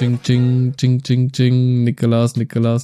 Ching, ching, ching, ching, ching. Nikolaus.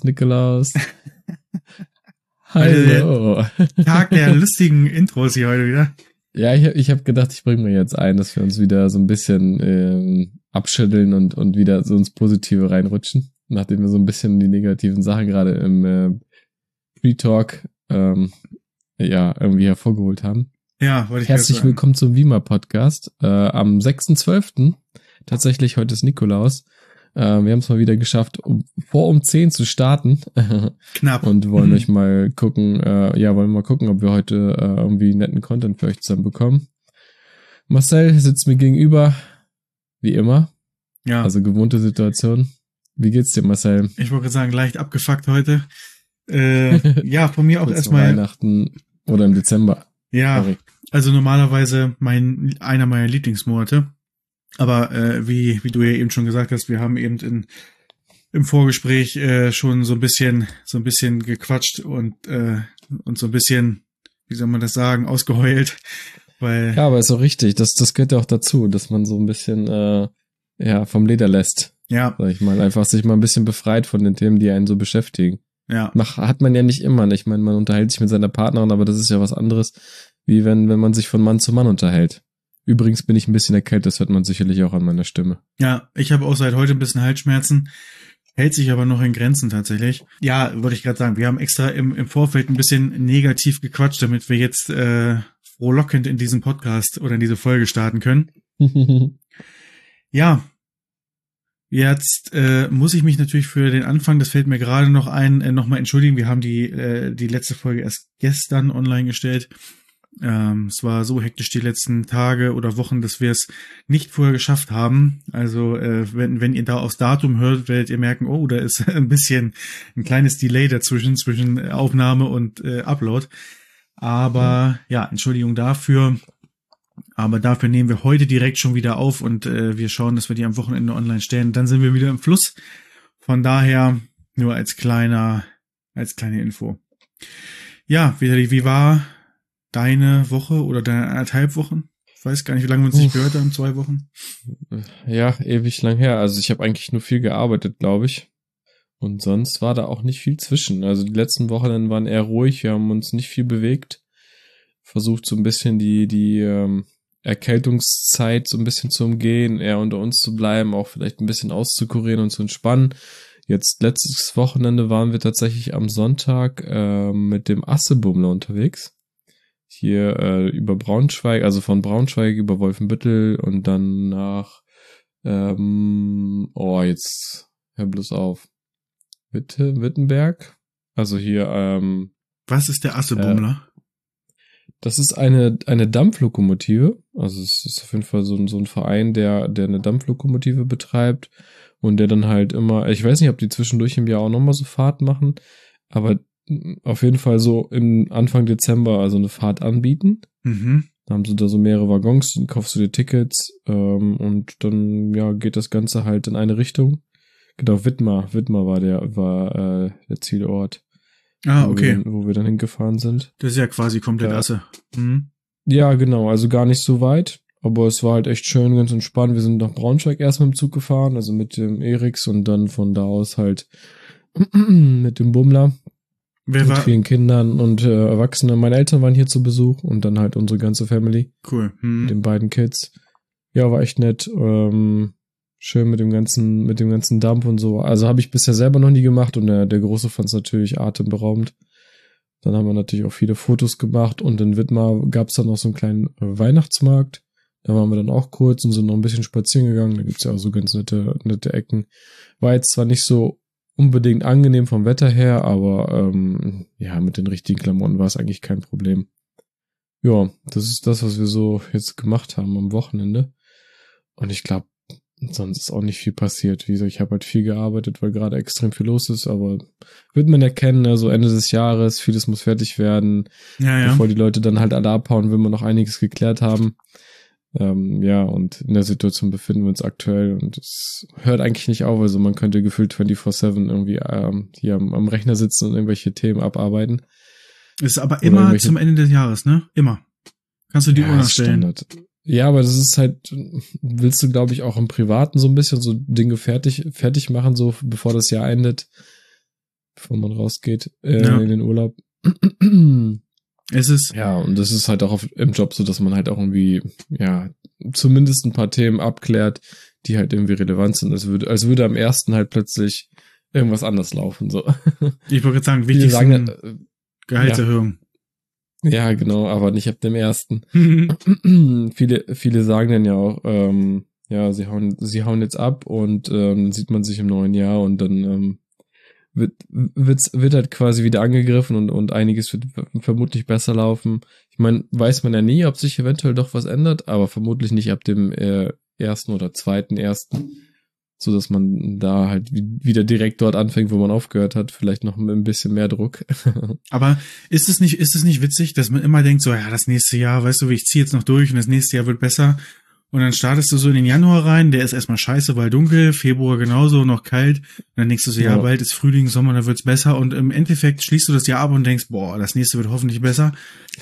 Hallo. Tag der lustigen Intros hier heute wieder. Ja, ich hab gedacht, ich bringe mir jetzt ein, dass wir uns wieder so ein bisschen abschütteln und wieder so ins Positive reinrutschen. Nachdem wir so ein bisschen die negativen Sachen gerade im Pre-Talk irgendwie hervorgeholt haben. Ja, wollte ich Herzlich willkommen zum Wima-Podcast. Am 6.12. Tatsächlich, heute ist Nikolaus. Wir haben es mal wieder geschafft, um 10 zu starten. Knapp. Und wollen euch mal gucken, ob wir heute irgendwie netten Content für euch zusammen bekommen. Marcel sitzt mir gegenüber, wie immer. Ja. Also gewohnte Situation. Wie geht's dir, Marcel? Ich wollte sagen, leicht abgefuckt heute. Ja, von mir auch erstmal. Weihnachten oder im Dezember. Ja, Sorry. Also normalerweise einer meiner Lieblingsmonate. Aber wie du ja eben schon gesagt hast, wir haben eben im Vorgespräch schon so ein bisschen gequatscht und so ein bisschen, wie soll man das sagen, ausgeheult. Weil ja, aber ist auch richtig. Das gehört ja auch dazu, dass man so ein bisschen vom Leder lässt. Ja. Sag ich mal, einfach sich mal ein bisschen befreit von den Themen, die einen so beschäftigen. Ja. Hat man ja nicht immer. Ich meine, man unterhält sich mit seiner Partnerin, aber das ist ja was anderes, wie wenn man sich von Mann zu Mann unterhält. Übrigens bin ich ein bisschen erkältet, das hört man sicherlich auch an meiner Stimme. Ja, ich habe auch seit heute ein bisschen Halsschmerzen, hält sich aber noch in Grenzen tatsächlich. Ja, wollte ich gerade sagen, wir haben extra im Vorfeld ein bisschen negativ gequatscht, damit wir jetzt frohlockend in diesen Podcast oder in diese Folge starten können. Ja, jetzt muss ich mich natürlich für den Anfang, das fällt mir gerade noch ein, nochmal entschuldigen. Wir haben die letzte Folge erst gestern online gestellt. Es war so hektisch die letzten Tage oder Wochen, dass wir es nicht vorher geschafft haben. Also wenn ihr da aufs Datum hört, werdet ihr merken, oh, da ist ein kleines Delay zwischen Aufnahme und Upload. Aber ja, Entschuldigung dafür. Aber dafür nehmen wir heute direkt schon wieder auf und wir schauen, dass wir die am Wochenende online stellen. Dann sind wir wieder im Fluss. Von daher nur als kleine Info. Ja, Vitali, wie war deine Woche oder deine 1,5 Wochen? Ich weiß gar nicht, wie lange wir uns nicht gehört haben, 2 Wochen. Ja, ewig lang her. Also ich habe eigentlich nur viel gearbeitet, glaube ich. Und sonst war da auch nicht viel zwischen. Also die letzten Wochenenden waren eher ruhig. Wir haben uns nicht viel bewegt. Versucht so ein bisschen die Erkältungszeit so ein bisschen zu umgehen, eher unter uns zu bleiben, auch vielleicht ein bisschen auszukurieren und zu entspannen. Jetzt letztes Wochenende waren wir tatsächlich am Sonntag mit dem Assebummler unterwegs. Hier über Braunschweig, also von Braunschweig über Wolfenbüttel und dann nach jetzt hör bloß auf. Wittenberg. Also hier Was ist der Assebummler? Das ist eine Dampflokomotive. Also es ist auf jeden Fall so ein Verein, der eine Dampflokomotive betreibt und der dann halt immer, ich weiß nicht, ob die zwischendurch im Jahr auch nochmal so Fahrten machen, aber auf jeden Fall so im Anfang Dezember also eine Fahrt anbieten. Mhm. Da haben sie da so mehrere Waggons, dann kaufst du dir Tickets und dann geht das Ganze halt in eine Richtung. Genau, Wittmar war der Zielort. Ah, okay. Wo wir dann hingefahren sind. Das ist ja quasi komplett Asse. Mhm. Ja, genau, also gar nicht so weit, aber es war halt echt schön, ganz entspannt. Wir sind nach Braunschweig erst mit dem Zug gefahren, also mit dem Eriks und dann von da aus halt mit dem Bummler. Mit vielen Kindern und Erwachsenen. Meine Eltern waren hier zu Besuch und dann halt unsere ganze Family. Cool. Mhm. Mit den beiden Kids. Ja, war echt nett. Schön mit dem ganzen Dampf und so. Also habe ich bisher selber noch nie gemacht und der Große fand es natürlich atemberaubend. Dann haben wir natürlich auch viele Fotos gemacht und in Wittmar gab es dann noch so einen kleinen Weihnachtsmarkt. Da waren wir dann auch kurz und sind noch ein bisschen spazieren gegangen. Da gibt's ja auch so ganz nette Ecken. War jetzt zwar nicht so unbedingt angenehm vom Wetter her, aber mit den richtigen Klamotten war es eigentlich kein Problem. Ja, das ist das, was wir so jetzt gemacht haben am Wochenende. Und ich glaube, sonst ist auch nicht viel passiert. Wie gesagt, ich habe halt viel gearbeitet, weil gerade extrem viel los ist, aber wird man erkennen, also Ende des Jahres, vieles muss fertig werden. Ja. Bevor die Leute dann halt alle abhauen, will man noch einiges geklärt haben. Und in der Situation befinden wir uns aktuell und es hört eigentlich nicht auf, also man könnte gefühlt 24/7 irgendwie hier am Rechner sitzen und irgendwelche Themen abarbeiten. Ist aber immer zum Ende des Jahres, ne? Immer. Kannst du die Uhr nachstellen. Standard. Ja, aber das ist halt, willst du, glaube ich, auch im Privaten so ein bisschen so Dinge fertig machen, so bevor das Jahr endet, bevor man rausgeht in den Urlaub. Es ist. Ja, und das ist halt auch im Job so, dass man halt auch irgendwie, ja, zumindest ein paar Themen abklärt, die halt irgendwie relevant sind. Als würde am ersten halt plötzlich irgendwas anders laufen, so. Ich wollte gerade sagen, wichtig sind Gehaltserhöhung. Ja, genau, aber nicht ab dem ersten. Viele sagen dann ja auch, ja, sie hauen jetzt ab und dann sieht man sich im neuen Jahr und dann wird halt quasi wieder angegriffen und einiges wird vermutlich besser laufen. Ich meine, weiß man ja nie, ob sich eventuell doch was ändert, aber vermutlich nicht ab dem ersten oder zweiten ersten, so dass man da halt wieder direkt dort anfängt, wo man aufgehört hat, vielleicht noch ein bisschen mehr Druck. Aber ist es nicht witzig, dass man immer denkt, so, ja, das nächste Jahr, weißt du, ich ziehe jetzt noch durch und das nächste Jahr wird besser. Und dann startest du so in den Januar rein, der ist erstmal scheiße, weil dunkel, Februar genauso, noch kalt. Und dann denkst du so, ja, bald ist Frühling, Sommer, dann wird's besser. Und im Endeffekt schließt du das Jahr ab und denkst, boah, das nächste wird hoffentlich besser.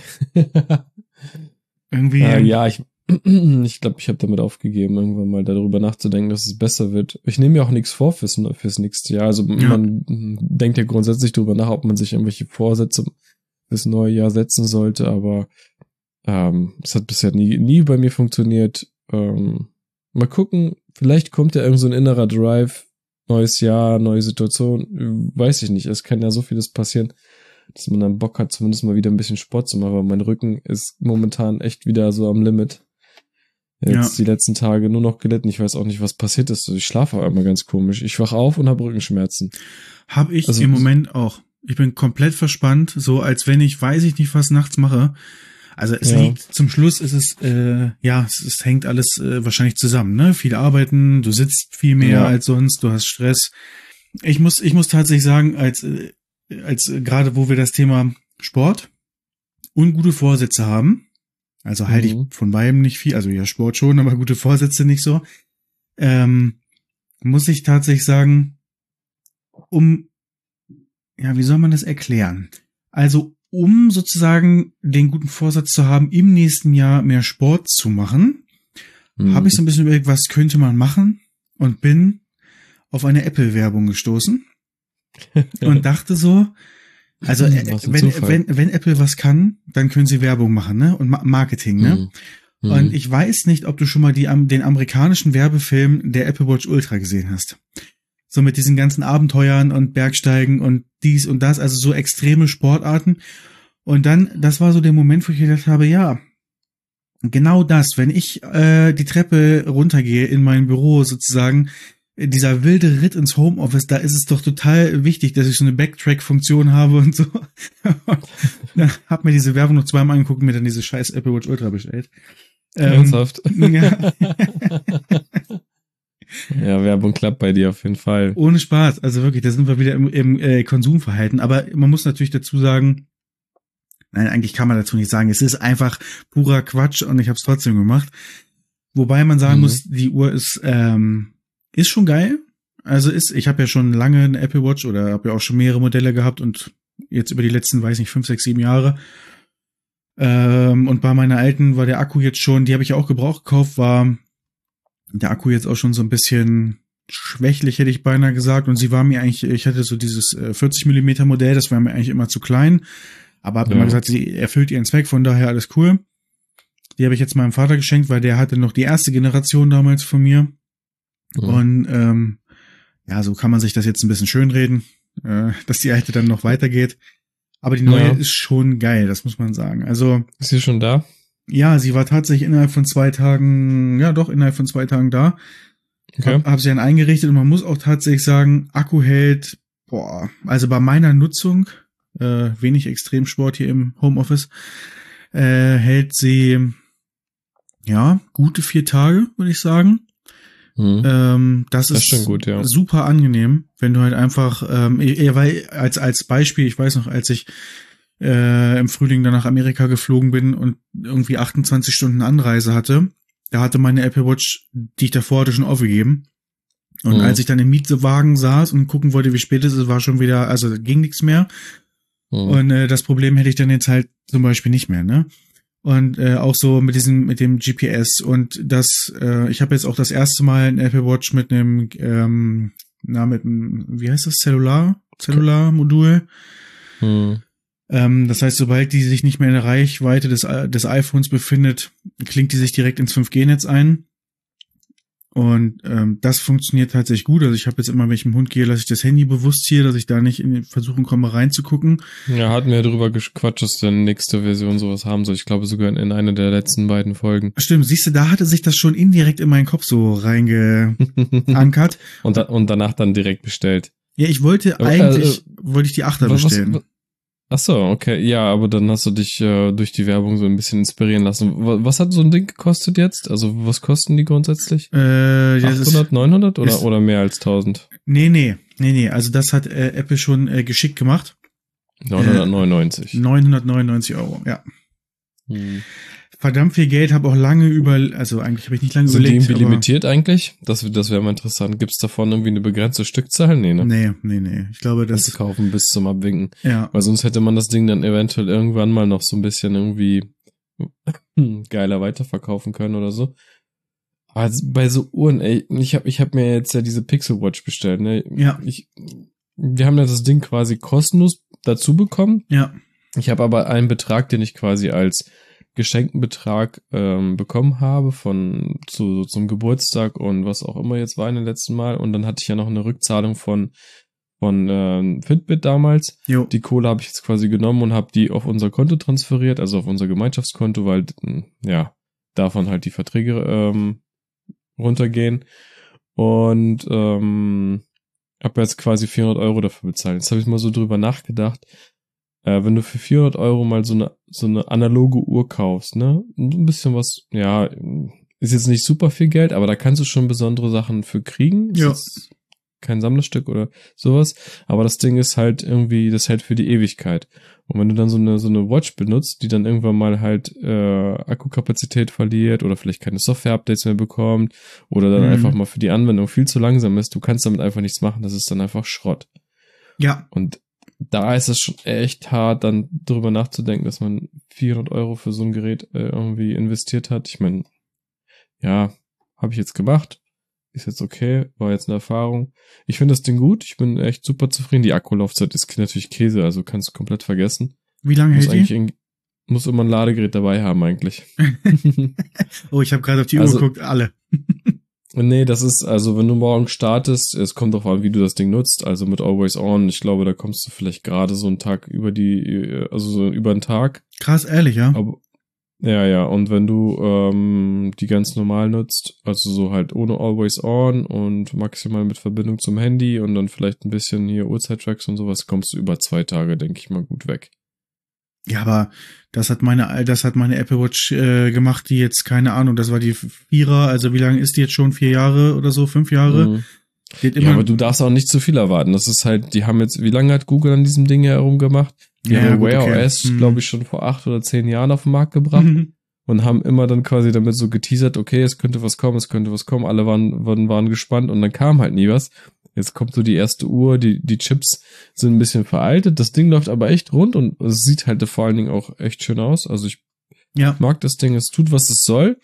Irgendwie. Ja, ich glaube, ich habe damit aufgegeben, irgendwann mal darüber nachzudenken, dass es besser wird. Ich nehme mir auch nichts vor fürs nächste Jahr. Also man denkt ja grundsätzlich darüber nach, ob man sich irgendwelche Vorsätze fürs neue Jahr setzen sollte, aber es hat bisher nie bei mir funktioniert. Mal gucken, vielleicht kommt ja irgend so ein innerer Drive, neues Jahr, neue Situation, weiß ich nicht. Es kann ja so vieles passieren, dass man dann Bock hat, zumindest mal wieder ein bisschen Sport zu machen, aber mein Rücken ist momentan echt wieder so am Limit. Jetzt die letzten Tage nur noch gelitten. Ich weiß auch nicht, was passiert ist. Ich schlafe auch immer ganz komisch. Ich wach auf und habe Rückenschmerzen. Hab ich im Moment auch. Ich bin komplett verspannt, so als wenn ich weiß ich nicht, was nachts mache. Also es liegt, zum Schluss ist es, es hängt alles wahrscheinlich zusammen, ne? Viel arbeiten, du sitzt viel mehr als sonst, du hast Stress. Ich muss tatsächlich sagen, als gerade wo wir das Thema Sport und gute Vorsätze haben, also halte ich von beidem nicht viel, also ja, Sport schon, aber gute Vorsätze nicht so, muss ich tatsächlich sagen, wie soll man das erklären? Also um sozusagen den guten Vorsatz zu haben, im nächsten Jahr mehr Sport zu machen, habe ich so ein bisschen überlegt, was könnte man machen, und bin auf eine Apple-Werbung gestoßen und dachte so, also wenn Apple was kann, dann können sie Werbung machen, ne? Und Marketing, ne? Und ich weiß nicht, ob du schon mal den amerikanischen Werbefilm der Apple Watch Ultra gesehen hast. So mit diesen ganzen Abenteuern und Bergsteigen und dies und das, also so extreme Sportarten. Und dann, das war so der Moment, wo ich gedacht habe, ja, genau das, wenn ich die Treppe runtergehe in mein Büro sozusagen, dieser wilde Ritt ins Homeoffice, da ist es doch total wichtig, dass ich so eine Backtrack-Funktion habe und so. Dann hab mir diese Werbung noch zweimal angeguckt und mir dann diese scheiß Apple Watch Ultra bestellt. Ernsthaft? Ja. Ja, Werbung klappt bei dir auf jeden Fall. Ohne Spaß, also wirklich, da sind wir wieder im Konsumverhalten. Aber man muss natürlich dazu sagen, nein, eigentlich kann man dazu nicht sagen, es ist einfach purer Quatsch und ich habe es trotzdem gemacht. Wobei man sagen muss, die Uhr ist schon geil. Also ich habe ja schon lange eine Apple Watch oder habe ja auch schon mehrere Modelle gehabt und jetzt über die letzten, 5, 6, 7 Jahre. Und bei meiner alten war der Akku jetzt schon, die habe ich ja auch gebraucht gekauft, war der Akku jetzt auch schon so ein bisschen schwächlich, hätte ich beinahe gesagt. Und sie war mir eigentlich, ich hatte so dieses 40 mm Modell, das war mir eigentlich immer zu klein. Aber habe immer gesagt, sie erfüllt ihren Zweck, von daher alles cool. Die habe ich jetzt meinem Vater geschenkt, weil der hatte noch die erste Generation damals von mir. Und so kann man sich das jetzt ein bisschen schönreden, dass die alte dann noch weitergeht. Aber die neue ist schon geil, das muss man sagen. Also ist sie schon da? Ja, sie war tatsächlich innerhalb von 2 Tagen da. Okay. Hab sie dann eingerichtet und man muss auch tatsächlich sagen, Akku hält, also bei meiner Nutzung, wenig Extremsport hier im Homeoffice, hält sie, gute 4 Tage, würde ich sagen. Das ist schon gut, super angenehm, wenn du halt einfach, weil als Beispiel, ich weiß noch, als ich im Frühling dann nach Amerika geflogen bin und irgendwie 28 Stunden Anreise hatte, da hatte meine Apple Watch, die ich davor hatte, schon aufgegeben. Und als ich dann im Mietwagen saß und gucken wollte, wie spät es ist, war schon wieder, also ging nichts mehr. Und das Problem hätte ich dann jetzt halt zum Beispiel nicht mehr, ne? Und auch so mit dem GPS. Und ich habe jetzt auch das erste Mal ein Apple Watch mit einem, wie heißt das, Cellular-Modul. Das heißt, sobald die sich nicht mehr in der Reichweite des iPhones befindet, klingt die sich direkt ins 5G-Netz ein. Und das funktioniert tatsächlich gut. Also ich habe jetzt immer, wenn ich mit dem Hund gehe, lasse ich das Handy bewusst hier, dass ich da nicht in die Versuchung komme, reinzugucken. Ja, hatten wir ja drüber gequatscht, dass dann nächste Version sowas haben soll. Ich glaube sogar in einer der letzten beiden Folgen. Stimmt, siehst du, da hatte sich das schon indirekt in meinen Kopf so reingeankert. und danach dann direkt bestellt. Ja, ich wollte die 8er bestellen. Ach so, okay. Ja, aber dann hast du dich durch die Werbung so ein bisschen inspirieren lassen. Was hat so ein Ding gekostet jetzt? Also was kosten die grundsätzlich? 800, 900 oder mehr als 1000? Nee. Also das hat Apple schon geschickt gemacht. 999. 999 €, ja. Verdammt viel Geld, habe auch also eigentlich habe ich nicht lange überlegt. Sind die limitiert eigentlich? Das wäre mal interessant. Gibt's davon irgendwie eine begrenzte Stückzahl? Nee, ne? Nee. Ich glaube, das ist kaufen bis zum Abwinken. Ja. Weil sonst hätte man das Ding dann eventuell irgendwann mal noch so ein bisschen irgendwie geiler weiterverkaufen können oder so. Also bei so Uhren, ey, ich hab mir jetzt ja diese Pixel Watch bestellt, ne? Ja. Wir haben ja das Ding quasi kostenlos dazu bekommen. Ja. Ich habe aber einen Betrag, den ich quasi als geschenkten Betrag bekommen habe zum Geburtstag und was auch immer jetzt war in den letzten Mal. Und dann hatte ich ja noch eine Rückzahlung von Fitbit damals. Jo. Die Kohle habe ich jetzt quasi genommen und habe die auf unser Konto transferiert, also auf unser Gemeinschaftskonto, weil ja davon halt die Verträge runtergehen. Und habe jetzt quasi 400 € dafür bezahlt. Jetzt habe ich mal so drüber nachgedacht. Wenn du für 400 € mal so eine analoge Uhr kaufst, ne? Ein bisschen was, ja, ist jetzt nicht super viel Geld, aber da kannst du schon besondere Sachen für kriegen. Ja. Ist kein Sammlerstück oder sowas. Aber das Ding ist halt irgendwie, das hält für die Ewigkeit. Und wenn du dann so eine Watch benutzt, die dann irgendwann mal halt Akkukapazität verliert oder vielleicht keine Software-Updates mehr bekommt oder dann einfach mal für die Anwendung viel zu langsam ist, du kannst damit einfach nichts machen, das ist dann einfach Schrott. Ja. Und da ist es schon echt hart, dann drüber nachzudenken, dass man 400 € für so ein Gerät irgendwie investiert hat. Ich meine, ja, habe ich jetzt gemacht. Ist jetzt okay, war jetzt eine Erfahrung. Ich finde das Ding gut, ich bin echt super zufrieden. Die Akkulaufzeit ist natürlich Käse, also kannst du komplett vergessen. Wie lange hält die? Muss immer ein Ladegerät dabei haben eigentlich. Oh, ich habe gerade auf die Uhr geguckt, alle. Nee, das ist, also wenn du morgen startest, es kommt drauf an, wie du das Ding nutzt, also mit Always On, ich glaube, da kommst du vielleicht gerade so einen Tag über einen Tag. Krass, ehrlich, ja? Aber, ja, und wenn du die ganz normal nutzt, also so halt ohne Always On und maximal mit Verbindung zum Handy und dann vielleicht ein bisschen hier Uhrzeit-Tracks und sowas, kommst du über 2 Tage, denke ich mal, gut weg. Ja, aber das hat meine Apple Watch gemacht, die jetzt, keine Ahnung, das war die 4er, also wie lange ist die jetzt schon? 4 Jahre oder so, 5 Jahre? Mhm. Ja, aber du darfst auch nicht zu viel erwarten. Das ist halt, die haben jetzt, wie lange hat Google an diesem Ding herumgemacht? Die haben Wear OS, glaube ich, schon vor 8 oder 10 Jahren auf den Markt gebracht und haben immer dann quasi damit so geteasert, okay, es könnte was kommen, alle waren gespannt und dann kam halt nie was. Jetzt kommt so die erste Uhr, die Chips sind ein bisschen veraltet, das Ding läuft aber echt rund und es sieht halt vor allen Dingen auch echt schön aus. Also ich mag das Ding, es tut, was es soll.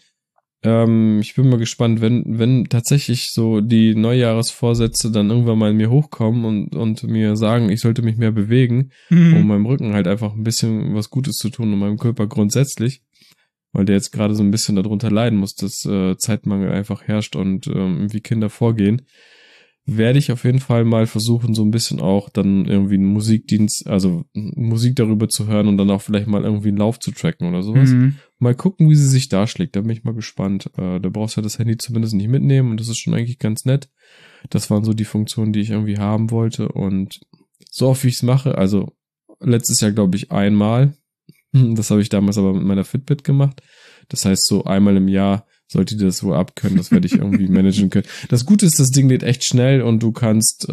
Ich bin mal gespannt, wenn tatsächlich so die Neujahresvorsätze dann irgendwann mal in mir hochkommen und mir sagen, ich sollte mich mehr bewegen, um meinem Rücken halt einfach ein bisschen was Gutes zu tun und meinem Körper grundsätzlich, weil der jetzt gerade so ein bisschen darunter leiden muss, dass Zeitmangel einfach herrscht und wie Kinder vorgehen, werde ich auf jeden Fall mal versuchen, so ein bisschen auch dann irgendwie einen Musikdienst, also Musik darüber zu hören und dann auch vielleicht mal irgendwie einen Lauf zu tracken oder sowas. Mal gucken, wie sie sich darschlägt. Da bin ich mal gespannt. Da brauchst du ja das Handy zumindest nicht mitnehmen und das ist schon eigentlich ganz nett. Das waren so die Funktionen, die ich irgendwie haben wollte und so oft wie ich es mache, also letztes Jahr glaube ich einmal. Das habe ich damals aber mit meiner Fitbit gemacht. Das heißt, so einmal im Jahr sollte die das wohl abkönnen, das werde ich irgendwie managen können. Das Gute ist, das Ding lädt echt schnell und du kannst,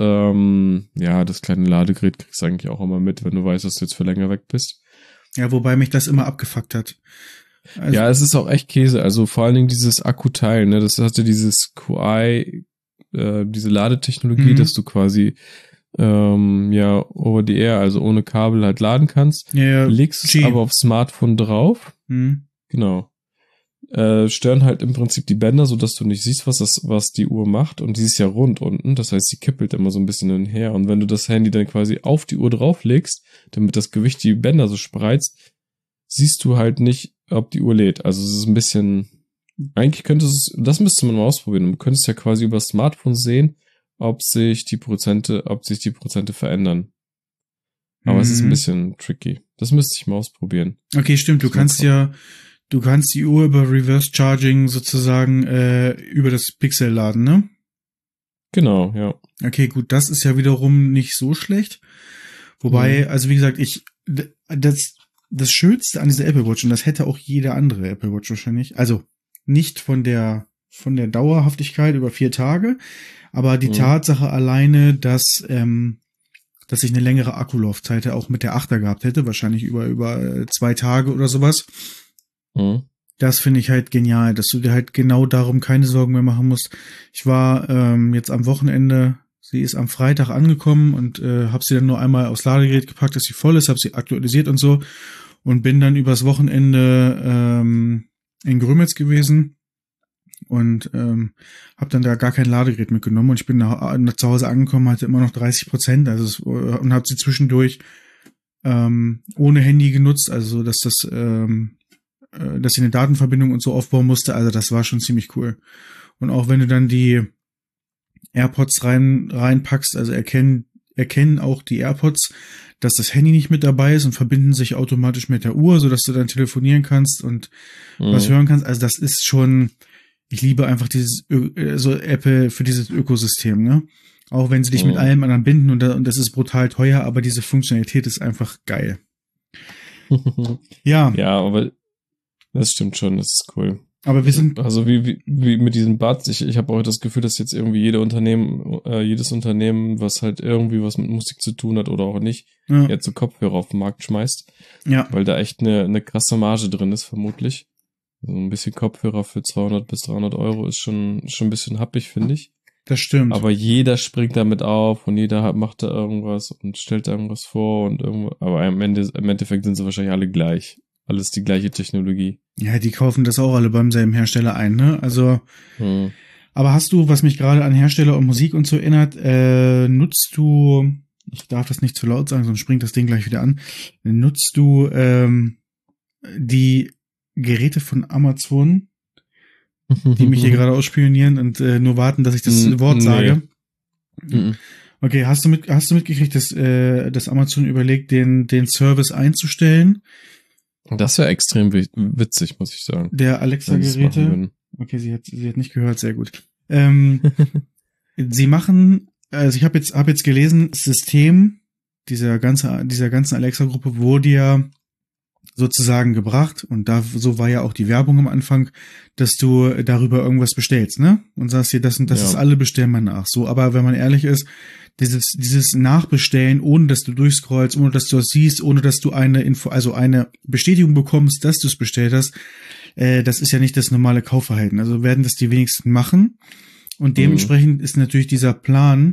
das kleine Ladegerät kriegst du eigentlich auch immer mit, wenn du weißt, dass du jetzt für länger weg bist. Ja, wobei mich das immer abgefuckt hat. Also, ja, es ist auch echt Käse, also vor allen Dingen dieses Akkuteil, ne, das hatte dieses QI, diese Ladetechnologie, dass du quasi over the air, also ohne Kabel halt laden kannst. Ja, legst es aber aufs Smartphone drauf. Genau. Stören halt im Prinzip die Bänder, sodass du nicht siehst, was die Uhr macht. Und die ist ja rund unten, das heißt, sie kippelt immer so ein bisschen hin und her. Und wenn du das Handy dann quasi auf die Uhr drauflegst, damit das Gewicht die Bänder so spreizt, siehst du halt nicht, ob die Uhr lädt. Also es ist ein bisschen, eigentlich das müsste man mal ausprobieren. Du könntest ja quasi über das Smartphone sehen, ob sich die Prozente verändern. Aber es ist ein bisschen tricky. Das müsste ich mal ausprobieren. Okay, stimmt. Du kannst die Uhr über Reverse Charging sozusagen über das Pixel laden, ne? Genau, ja. Okay, gut, das ist ja wiederum nicht so schlecht. Wobei, also wie gesagt, das Schönste an dieser Apple Watch, und das hätte auch jede andere Apple Watch wahrscheinlich, also nicht von der Dauerhaftigkeit über 4 Tage, aber die Tatsache alleine, dass ich eine längere Akkulaufzeit auch mit der 8er gehabt hätte, wahrscheinlich über 2 Tage oder sowas. Das finde ich halt genial, dass du dir halt genau darum keine Sorgen mehr machen musst. Ich war jetzt am Wochenende, sie ist am Freitag angekommen und habe sie dann nur einmal aufs Ladegerät gepackt, dass sie voll ist, habe sie aktualisiert und so und bin dann übers Wochenende in Grömitz gewesen und habe dann da gar kein Ladegerät mitgenommen und ich bin nach zu Hause angekommen, hatte immer noch 30%, und habe sie zwischendurch ohne Handy genutzt, also dass dass ich eine Datenverbindung und so aufbauen musste, also das war schon ziemlich cool. Und auch wenn du dann die AirPods reinpackst, also erkennen auch die AirPods, dass das Handy nicht mit dabei ist und verbinden sich automatisch mit der Uhr, sodass du dann telefonieren kannst und was hören kannst. Also das ist schon, ich liebe einfach dieses so Apple für dieses Ökosystem, ne? Auch wenn sie dich mit allem anderen binden und das ist brutal teuer, aber diese Funktionalität ist einfach geil. Ja. Ja, aber das stimmt schon, das ist cool. Aber wir sind... Also wie mit diesen Buds, ich habe auch das Gefühl, dass jetzt irgendwie jedes Unternehmen, was halt irgendwie was mit Musik zu tun hat oder auch nicht, jetzt so Kopfhörer auf den Markt schmeißt. Ja. Weil da echt eine krasse Marge drin ist, vermutlich. So ein bisschen Kopfhörer für 200 bis 300 Euro ist schon ein bisschen happig, finde ich. Das stimmt. Aber jeder springt damit auf und jeder macht da irgendwas und stellt da irgendwas vor und irgendwo, aber im Endeffekt sind sie wahrscheinlich alle gleich. Alles die gleiche Technologie. Ja, die kaufen das auch alle beim selben Hersteller ein, ne? Also, aber hast du, was mich gerade an Hersteller und Musik und so erinnert, nutzt du, ich darf das nicht zu laut sagen, sonst springt das Ding gleich wieder an, nutzt du die Geräte von Amazon, die mich hier gerade ausspionieren und nur warten, dass ich das Wort sage? Okay, hast du mitgekriegt, dass Amazon überlegt, den Service einzustellen? Das wäre extrem witzig, muss ich sagen. Der Alexa-Geräte. Okay, sie hat nicht gehört, sehr gut. Sie machen, also ich habe jetzt gelesen, das System dieser ganzen Alexa-Gruppe wurde ja sozusagen gebracht und so war ja auch die Werbung am Anfang, dass du darüber irgendwas bestellst, ne? Und sagst dir, das und das ist alle, bestellen mal nach. So, aber wenn man ehrlich ist, dieses Nachbestellen, ohne dass du durchscrollst, ohne dass du es siehst, ohne dass du eine Bestätigung bekommst, dass du es bestellt hast, das ist ja nicht das normale Kaufverhalten. Also werden das die wenigsten machen. Und dementsprechend ist natürlich dieser Plan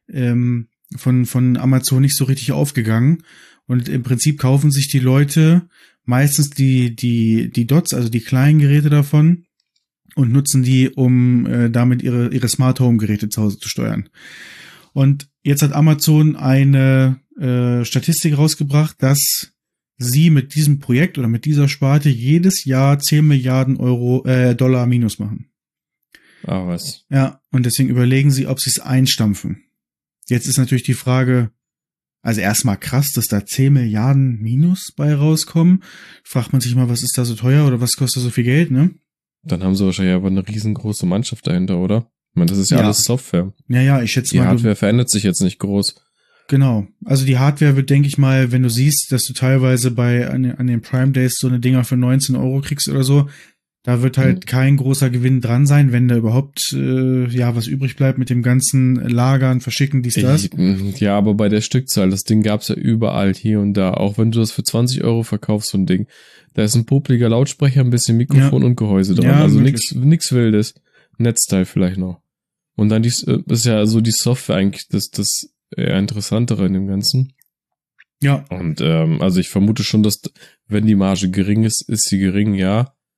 von Amazon nicht so richtig aufgegangen. Und im Prinzip kaufen sich die Leute meistens die Dots, also die kleinen Geräte davon, und nutzen die, um damit ihre Smart Home Geräte zu Hause zu steuern. Und jetzt hat Amazon eine Statistik rausgebracht, dass sie mit diesem Projekt oder mit dieser Sparte jedes Jahr 10 Milliarden Dollar Minus machen. Ah, was? Ja, und deswegen überlegen sie, ob sie es einstampfen. Jetzt ist natürlich die Frage, also erstmal krass, dass da 10 Milliarden Minus bei rauskommen. Fragt man sich mal, was ist da so teuer oder was kostet so viel Geld, ne? Dann haben sie wahrscheinlich aber eine riesengroße Mannschaft dahinter, oder? Ich meine, das ist ja alles Software. Ja, ich schätze mal. Die Hardware verändert sich jetzt nicht groß. Genau. Also die Hardware wird, denke ich mal, wenn du siehst, dass du teilweise an den Prime Days so eine Dinger für 19 Euro kriegst oder so, da wird halt kein großer Gewinn dran sein, wenn da überhaupt was übrig bleibt mit dem ganzen Lagern, Verschicken, dies, das. Ja, aber bei der Stückzahl, das Ding gab's ja überall, hier und da. Auch wenn du das für 20 Euro verkaufst, so ein Ding. Da ist ein popliger Lautsprecher, ein bisschen Mikrofon und Gehäuse dran. Ja, also nix Wildes. Netzteil vielleicht noch. Und dann ist ja so die Software eigentlich das eher Interessantere in dem Ganzen. Ja. Und also ich vermute schon, dass wenn die Marge gering ist, ist sie gering, ja.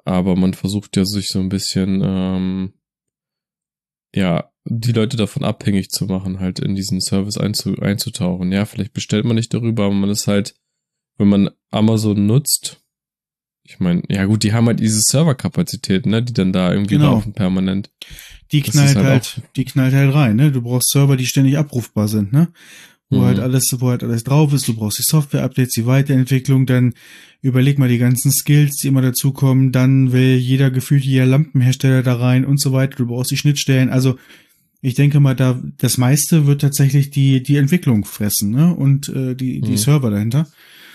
aber man versucht ja sich so ein bisschen, ja, die Leute davon abhängig zu machen, halt in diesen Service einzutauchen. Ja, vielleicht bestellt man nicht darüber, aber man ist halt, wenn man Amazon nutzt, ich meine, ja gut, die haben halt diese Serverkapazität, ne, die dann da irgendwie laufen permanent. Die knallt halt rein, ne? Du brauchst Server, die ständig abrufbar sind, ne? Wo halt alles drauf ist. Du brauchst die Software-Updates, die Weiterentwicklung, dann überleg mal die ganzen Skills, die immer dazukommen, dann will jeder Lampenhersteller da rein und so weiter. Du brauchst die Schnittstellen. Also, ich denke mal, das meiste wird tatsächlich die Entwicklung fressen, ne? Und die Server dahinter.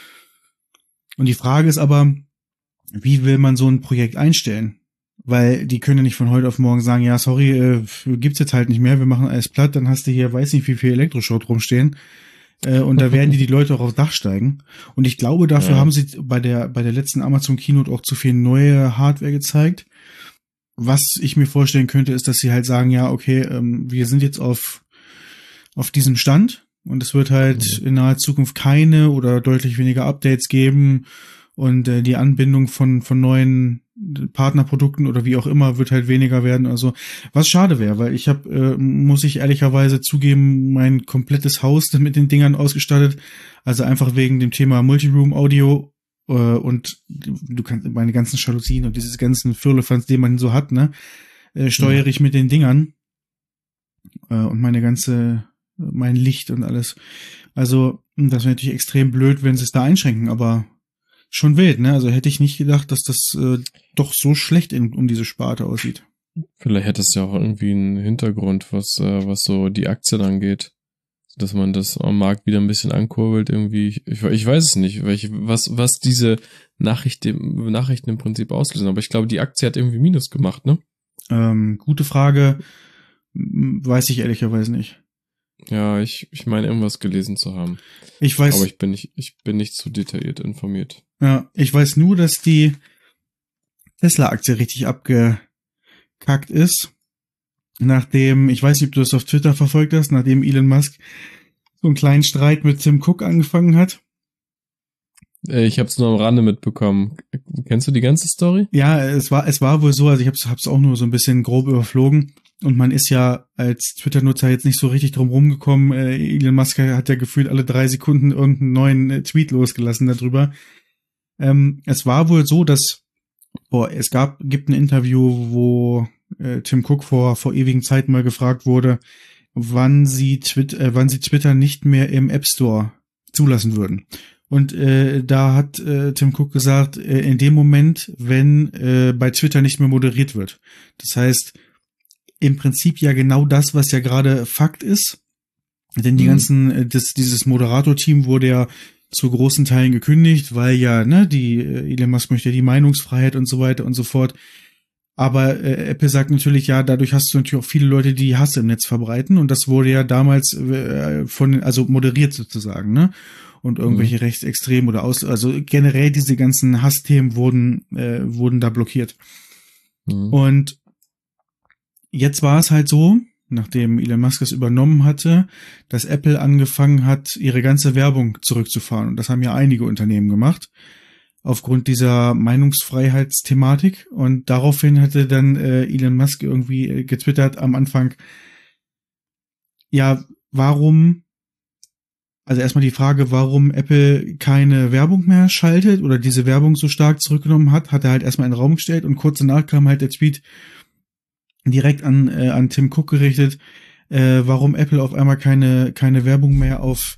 Und die Frage ist aber, wie will man so ein Projekt einstellen? Weil die können ja nicht von heute auf morgen sagen, ja, sorry, gibt's jetzt halt nicht mehr, wir machen alles platt, dann hast du hier, weiß nicht, wie viel Elektroschrott rumstehen. Und da werden die Leute auch aufs Dach steigen. Und ich glaube, dafür haben sie bei der letzten Amazon Keynote auch zu viel neue Hardware gezeigt. Was ich mir vorstellen könnte, ist, dass sie halt sagen, ja, okay, wir sind jetzt auf diesem Stand und es wird halt in naher Zukunft keine oder deutlich weniger Updates geben und die Anbindung von neuen Partnerprodukten oder wie auch immer wird halt weniger werden. Also was schade wäre, weil ich habe, muss ich ehrlicherweise zugeben, mein komplettes Haus mit den Dingern ausgestattet. Also einfach wegen dem Thema Multiroom-Audio und du kannst meine ganzen Jalousien und dieses ganzen Firlefanz, den man so hat, ne, steuere ich mit den Dingern und mein Licht und alles. Also das wäre natürlich extrem blöd, wenn sie es da einschränken, aber schon wild, ne? Also hätte ich nicht gedacht, dass das doch so schlecht um diese Sparte aussieht. Vielleicht hätte es ja auch irgendwie einen Hintergrund, was so die Aktien angeht. Dass man das am Markt wieder ein bisschen ankurbelt irgendwie. Ich weiß es nicht, was diese Nachrichten im Prinzip auslösen. Aber ich glaube, die Aktie hat irgendwie Minus gemacht, ne? Gute Frage. Weiß ich ehrlicherweise nicht. Ja, ich meine, irgendwas gelesen zu haben. Ich weiß. Aber ich bin nicht zu detailliert informiert. Ja, ich weiß nur, dass die Tesla-Aktie richtig abgekackt ist. Nachdem, ich weiß nicht, ob du das auf Twitter verfolgt hast, nachdem Elon Musk so einen kleinen Streit mit Tim Cook angefangen hat. Ich habe es nur am Rande mitbekommen. Kennst du die ganze Story? Ja, es war wohl so, also ich hab's auch nur so ein bisschen grob überflogen. Und man ist ja als Twitter-Nutzer jetzt nicht so richtig drum rumgekommen. Elon Musk hat ja gefühlt alle 3 Sekunden irgendeinen neuen Tweet losgelassen darüber. Es war wohl so, dass gibt ein Interview, wo Tim Cook vor ewigen Zeiten mal gefragt wurde, wann sie Twitter nicht mehr im App Store zulassen würden. Und da hat Tim Cook gesagt, in dem Moment, wenn bei Twitter nicht mehr moderiert wird. Das heißt, im Prinzip ja genau das, was ja gerade Fakt ist. Denn die dieses Moderator-Team wurde ja zu großen Teilen gekündigt, weil ja, ne, Elon Musk möchte ja die Meinungsfreiheit und so weiter und so fort. Aber Apple sagt natürlich, ja, dadurch hast du natürlich auch viele Leute, die Hass im Netz verbreiten. Und das wurde ja damals also moderiert sozusagen, ne? Und irgendwelche Rechtsextremen oder also generell diese ganzen Hassthemen wurden da blockiert. Und jetzt war es halt so, nachdem Elon Musk es übernommen hatte, dass Apple angefangen hat, ihre ganze Werbung zurückzufahren. Und das haben ja einige Unternehmen gemacht, aufgrund dieser Meinungsfreiheitsthematik. Und daraufhin hatte dann Elon Musk irgendwie getwittert am Anfang, ja, also erstmal die Frage, warum Apple keine Werbung mehr schaltet oder diese Werbung so stark zurückgenommen hat er halt erstmal in den Raum gestellt und kurz danach kam halt der Tweet direkt an Tim Cook gerichtet, warum Apple auf einmal keine Werbung mehr auf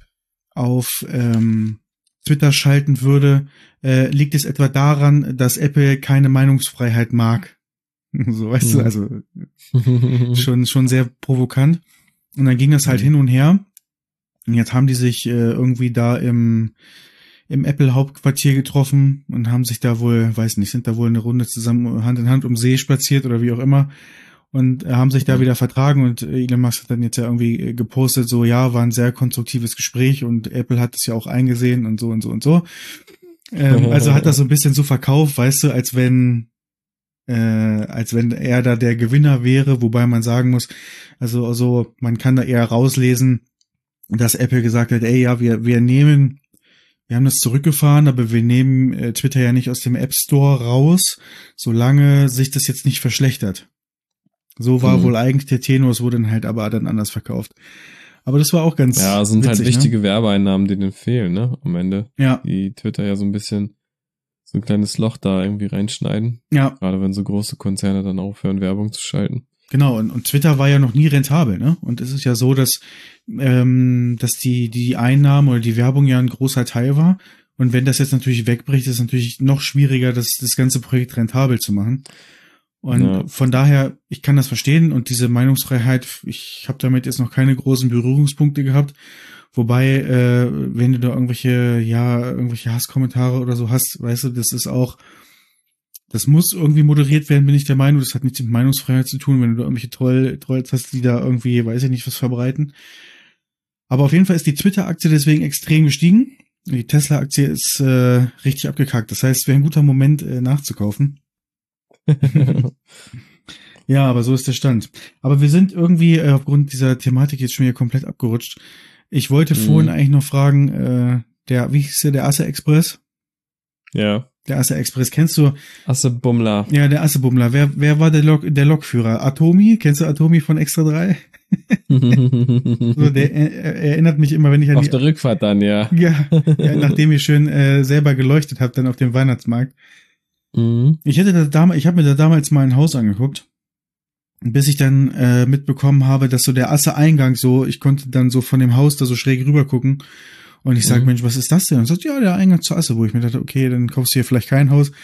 Twitter schalten würde. Liegt es etwa daran, dass Apple keine Meinungsfreiheit mag? So, weißt du, also schon sehr provokant. Und dann ging das halt hin und her. Und jetzt haben die sich irgendwie da im Apple-Hauptquartier getroffen und haben sich da wohl, weiß nicht, sind da wohl eine Runde zusammen Hand in Hand um See spaziert oder wie auch immer und haben sich da wieder vertragen und Elon Musk hat dann jetzt ja irgendwie gepostet, so, ja, war ein sehr konstruktives Gespräch und Apple hat es ja auch eingesehen und so und so und so. Also hat das so ein bisschen so verkauft, weißt du, als wenn er da der Gewinner wäre, wobei man sagen muss, also man kann da eher rauslesen, dass Apple gesagt hat, ey, ja, wir nehmen wir haben das zurückgefahren, aber wir nehmen Twitter ja nicht aus dem App Store raus, solange sich das jetzt nicht verschlechtert. So war wohl eigentlich der Tenor, es wurde dann halt aber dann anders verkauft. Aber das war auch ganz Ja, sind witzig, halt wichtige Werbeeinnahmen, die denen fehlen, ne, am Ende. Ja. Die Twitter ja so ein bisschen so ein kleines Loch da irgendwie reinschneiden. Ja. Gerade wenn so große Konzerne dann aufhören, Werbung zu schalten. Genau, und Twitter war ja noch nie rentabel, ne? Und es ist ja so, dass die Einnahmen oder die Werbung ja ein großer Teil war. Und wenn das jetzt natürlich wegbricht, ist es natürlich noch schwieriger, das ganze Projekt rentabel zu machen. Und von daher, ich kann das verstehen und diese Meinungsfreiheit, ich habe damit jetzt noch keine großen Berührungspunkte gehabt. Wobei, wenn du da irgendwelche Hasskommentare oder so hast, weißt du, das muss irgendwie moderiert werden, bin ich der Meinung. Das hat nichts mit Meinungsfreiheit zu tun, wenn du da irgendwelche Trolls hast, die da irgendwie, weiß ich nicht, was verbreiten. Aber auf jeden Fall ist die Twitter-Aktie deswegen extrem gestiegen. Die Tesla-Aktie ist richtig abgekackt. Das heißt, es wäre ein guter Moment, nachzukaufen. Ja, aber so ist der Stand. Aber wir sind irgendwie aufgrund dieser Thematik jetzt schon wieder komplett abgerutscht. Ich wollte vorhin eigentlich noch fragen, wie hieß der Asse Express? Ja. Der Asse Express, kennst du? Asse Bummler. Ja, der Asse Bummler. Wer war der Lokführer? Atomi? Kennst du Atomi von Extra 3? So, der erinnert mich immer, wenn ich an auf der Rückfahrt dann, ja. Ja, nachdem ich schön selber geleuchtet habe, dann auf dem Weihnachtsmarkt. Mhm. Ich habe mir da damals mal ein Haus angeguckt, bis ich dann mitbekommen habe, dass so der Asse-Eingang so, ich konnte dann so von dem Haus da so schräg rüber gucken und ich sage, Mensch, was ist das denn? Und sagt, ja, der Eingang zur Asse, wo ich mir dachte, okay, dann kaufst du hier vielleicht kein Haus.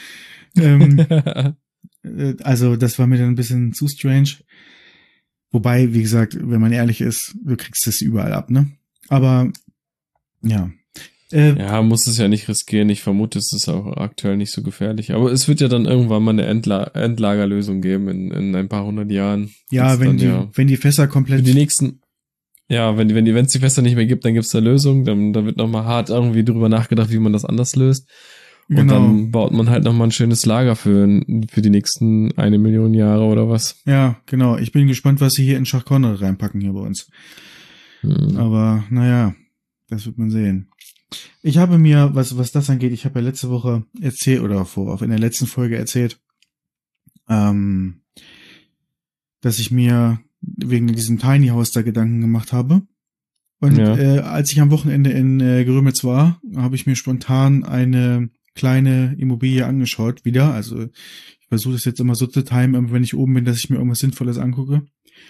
Also das war mir dann ein bisschen zu strange. Wobei, wie gesagt, wenn man ehrlich ist, du kriegst das überall ab, ne? Aber, ja. Ja, muss es ja nicht riskieren. Ich vermute, es ist auch aktuell nicht so gefährlich. Aber es wird ja dann irgendwann mal eine Endlagerlösung geben in ein paar hundert Jahren. Ja, wenn die Fässer komplett... Für die nächsten... Ja, wenn es die Fässer nicht mehr gibt, dann gibt's da Lösung. Dann wird nochmal hart irgendwie drüber nachgedacht, wie man das anders löst. Und genau. Dann baut man halt nochmal ein schönes Lager für die nächsten 1 Million Jahre oder was. Ja, genau. Ich bin gespannt, was sie hier in Schachkonne reinpacken hier bei uns. Aber, naja, das wird man sehen. Ich habe mir, was das angeht, ich habe ja letzte Woche erzählt, oder in der letzten Folge erzählt, dass ich mir wegen diesem Tiny House da Gedanken gemacht habe. Und als ich am Wochenende in Grömitz war, habe ich mir spontan eine kleine Immobilie angeschaut wieder. Also ich versuche das jetzt immer so zu timen, wenn ich oben bin, dass ich mir irgendwas Sinnvolles angucke.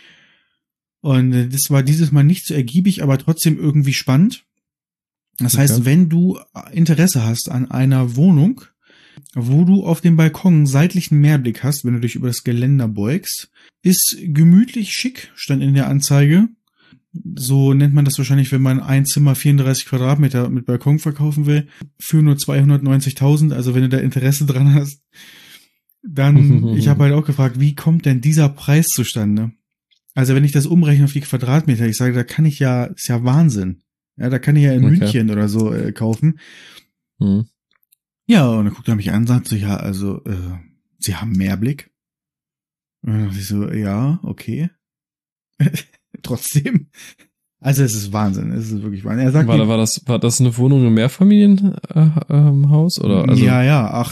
Und das war dieses Mal nicht so ergiebig, aber trotzdem irgendwie spannend. Das heißt, wenn du Interesse hast an einer Wohnung, wo du auf dem Balkon seitlichen Mehrblick hast, wenn du dich über das Geländer beugst, ist gemütlich schick, stand in der Anzeige. So nennt man das wahrscheinlich, wenn man ein Zimmer 34 Quadratmeter mit Balkon verkaufen will, für nur 290.000. Also wenn du da Interesse dran hast, dann, ich habe halt auch gefragt, wie kommt denn dieser Preis zustande? Also wenn ich das umrechne auf die Quadratmeter, ich sage, da kann ich ja, ist ja Wahnsinn. Ja, da kann ich ja in München oder so kaufen. Ja, und dann guckt er mich an und sagt so, ja, also, Sie haben Mehrblick? Und dann dachte ich so, ja, okay. Trotzdem. Also es ist Wahnsinn, es ist wirklich Wahnsinn. Er sagt, war das eine Wohnung im Mehrfamilienhaus oder? Also ja, acht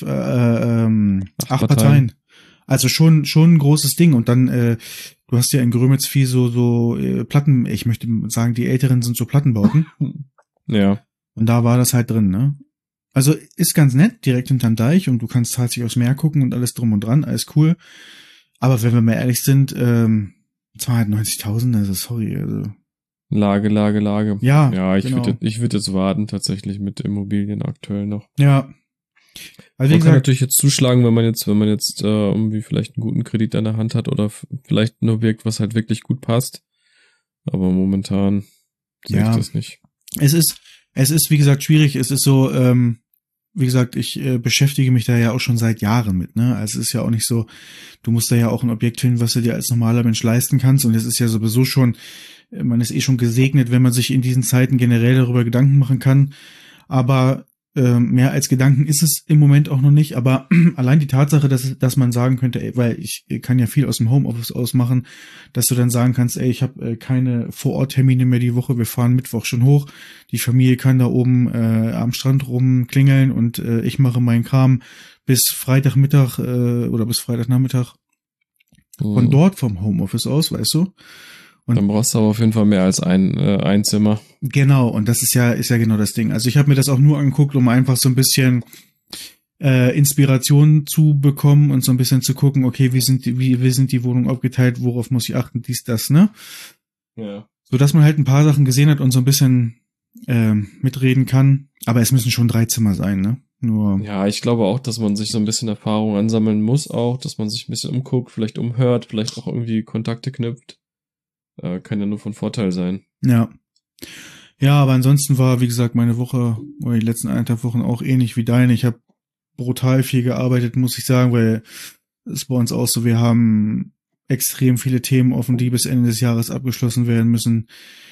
Parteien. Also schon ein großes Ding. Und dann, du hast ja in Grömitz viel so Platten, ich möchte sagen, die Älteren sind so Plattenbauten. Ja. Und da war das halt drin, ne? Also ist ganz nett, direkt hinterm Deich und du kannst tatsächlich aufs Meer gucken und alles drum und dran, alles cool. Aber wenn wir mal ehrlich sind, 290.000, also sorry, also. Lage. Ja. Ja, ich genau. würde jetzt warten, tatsächlich mit Immobilien aktuell noch. Ja. Also man kann natürlich jetzt zuschlagen, wenn man jetzt irgendwie vielleicht einen guten Kredit an der Hand hat oder vielleicht ein Objekt, was halt wirklich gut passt. Aber momentan sehe ich das nicht. Es ist, wie gesagt, schwierig. Es ist so, wie gesagt, ich beschäftige mich da ja auch schon seit Jahren mit, ne? Also es ist ja auch nicht so, du musst da ja auch ein Objekt finden, was du dir als normaler Mensch leisten kannst. Und es ist ja sowieso schon, man ist schon gesegnet, wenn man sich in diesen Zeiten generell darüber Gedanken machen kann. Aber mehr als Gedanken ist es im Moment auch noch nicht, aber allein die Tatsache, dass man sagen könnte, ey, weil ich kann ja viel aus dem Homeoffice ausmachen, dass du dann sagen kannst, ey, ich habe keine Vororttermine mehr die Woche, wir fahren Mittwoch schon hoch, die Familie kann da oben am Strand rumklingeln und ich mache meinen Kram bis Freitagmittag oder bis Freitagnachmittag von dort vom Homeoffice aus, weißt du? Und dann brauchst du aber auf jeden Fall mehr als ein Zimmer. Genau, und das ist ja genau das Ding. Also ich habe mir das auch nur angeguckt, um einfach so ein bisschen Inspiration zu bekommen und so ein bisschen zu gucken, okay, wie sind die Wohnungen aufgeteilt, worauf muss ich achten, dies, das, ne? Ja. So dass man halt ein paar Sachen gesehen hat und so ein bisschen mitreden kann. Aber es müssen schon 3 Zimmer sein, ne? Nur. Ja, ich glaube auch, dass man sich so ein bisschen Erfahrung ansammeln muss auch, dass man sich ein bisschen umguckt, vielleicht umhört, vielleicht auch irgendwie Kontakte knüpft. Kann ja nur von Vorteil sein. Ja. Ja, aber ansonsten war, wie gesagt, meine Woche oder die letzten 1,5 Wochen auch ähnlich wie deine. Ich habe brutal viel gearbeitet, muss ich sagen, weil es bei uns auch so, wir haben extrem viele Themen offen, die bis Ende des Jahres abgeschlossen werden müssen.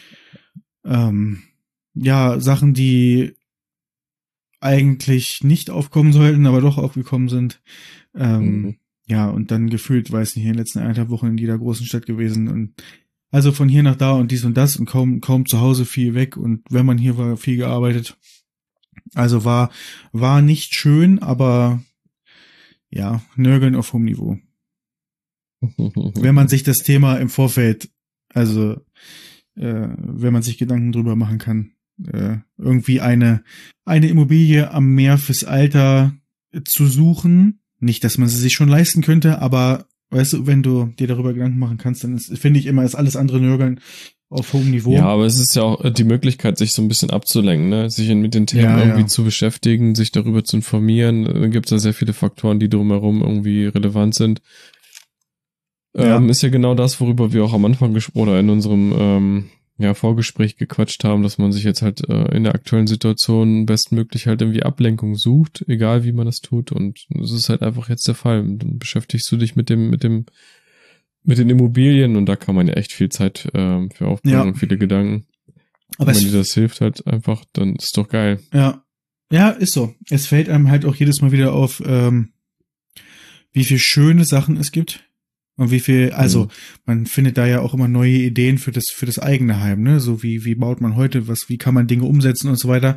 Ja, Sachen, die eigentlich nicht aufkommen sollten, aber doch aufgekommen sind. Ja, und dann gefühlt, weiß nicht, in den letzten 1,5 Wochen in jeder großen Stadt gewesen und also von hier nach da und dies und das und kaum zu Hause viel weg und wenn man hier war, viel gearbeitet. Also war nicht schön, aber ja, Nörgeln auf hohem Niveau. Wenn man sich das Thema im Vorfeld, also wenn man sich Gedanken drüber machen kann, irgendwie eine Immobilie am Meer fürs Alter zu suchen. Nicht, dass man sie sich schon leisten könnte, aber weißt du, wenn du dir darüber Gedanken machen kannst, dann finde ich immer, ist alles andere Nörgeln auf hohem Niveau. Ja, aber es ist ja auch die Möglichkeit, sich so ein bisschen abzulenken, ne? Sich mit den Themen irgendwie zu beschäftigen, sich darüber zu informieren. Dann gibt es ja sehr viele Faktoren, die drumherum irgendwie relevant sind. Ist ja genau das, worüber wir auch am Anfang oder in unserem Vorgespräch gequatscht haben, dass man sich jetzt halt in der aktuellen Situation bestmöglich halt irgendwie Ablenkung sucht, egal wie man das tut. Und das ist halt einfach jetzt der Fall. Dann beschäftigst du dich mit den Immobilien und da kann man ja echt viel Zeit für aufbringen und viele Gedanken. Aber wenn dir das hilft halt einfach, dann ist doch geil. Ja. Ja, ist so. Es fällt einem halt auch jedes Mal wieder auf, wie viel schöne Sachen es gibt. Und wie viel, also man findet da ja auch immer neue Ideen für das eigene Heim, ne? So wie baut man heute wie kann man Dinge umsetzen und so weiter.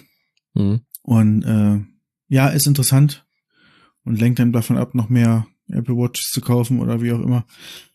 Und ja, ist interessant und lenkt dann davon ab, noch mehr Apple Watches zu kaufen oder wie auch immer.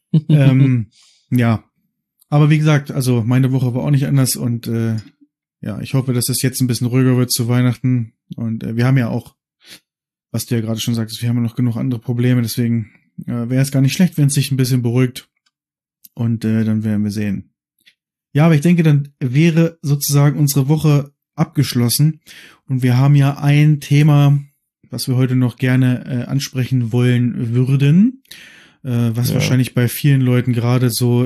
Ja, aber wie gesagt, also meine Woche war auch nicht anders und ja, ich hoffe, dass es jetzt ein bisschen ruhiger wird zu Weihnachten und wir haben ja auch, was du ja gerade schon sagtest, wir haben ja noch genug andere Probleme, deswegen wäre es gar nicht schlecht, wenn es sich ein bisschen beruhigt und dann werden wir sehen. Ja, aber ich denke, dann wäre sozusagen unsere Woche abgeschlossen und wir haben ja ein Thema, was wir heute noch gerne ansprechen wollen würden, was wahrscheinlich bei vielen Leuten gerade so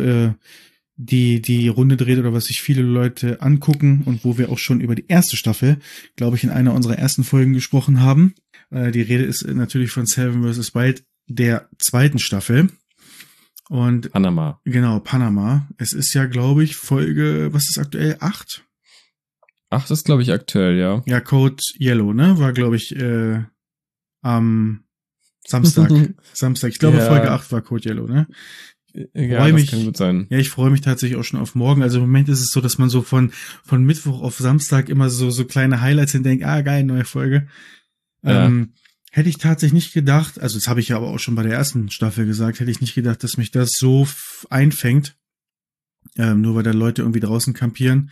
die Runde dreht oder was sich viele Leute angucken und wo wir auch schon über die erste Staffel, glaube ich, in einer unserer ersten Folgen gesprochen haben. Die Rede ist natürlich von Seven vs. Wild, der 2. Staffel. Und Panama. Genau, Panama. Es ist ja, glaube ich, Folge, was ist aktuell? 8? 8 ist, glaube ich, aktuell, ja. Ja, Code Yellow, ne? War, glaube ich, am Samstag. Ich glaube, Folge 8 war Code Yellow, ne? Ja, das kann gut sein. Ja, ich freue mich tatsächlich auch schon auf morgen. Also im Moment ist es so, dass man so von Mittwoch auf Samstag immer so kleine Highlights hindenkt, geil, neue Folge. Ja. Hätte ich tatsächlich nicht gedacht, also das habe ich ja aber auch schon bei der ersten Staffel gesagt, hätte ich nicht gedacht, dass mich das so einfängt, nur weil da Leute irgendwie draußen kampieren.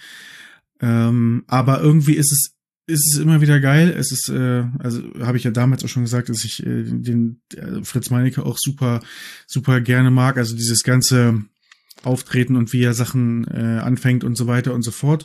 Aber irgendwie ist es immer wieder geil. Es ist, also habe ich ja damals auch schon gesagt, dass ich den Fritz Meinecke auch super, super gerne mag. Also dieses ganze Auftreten und wie er Sachen anfängt und so weiter und so fort.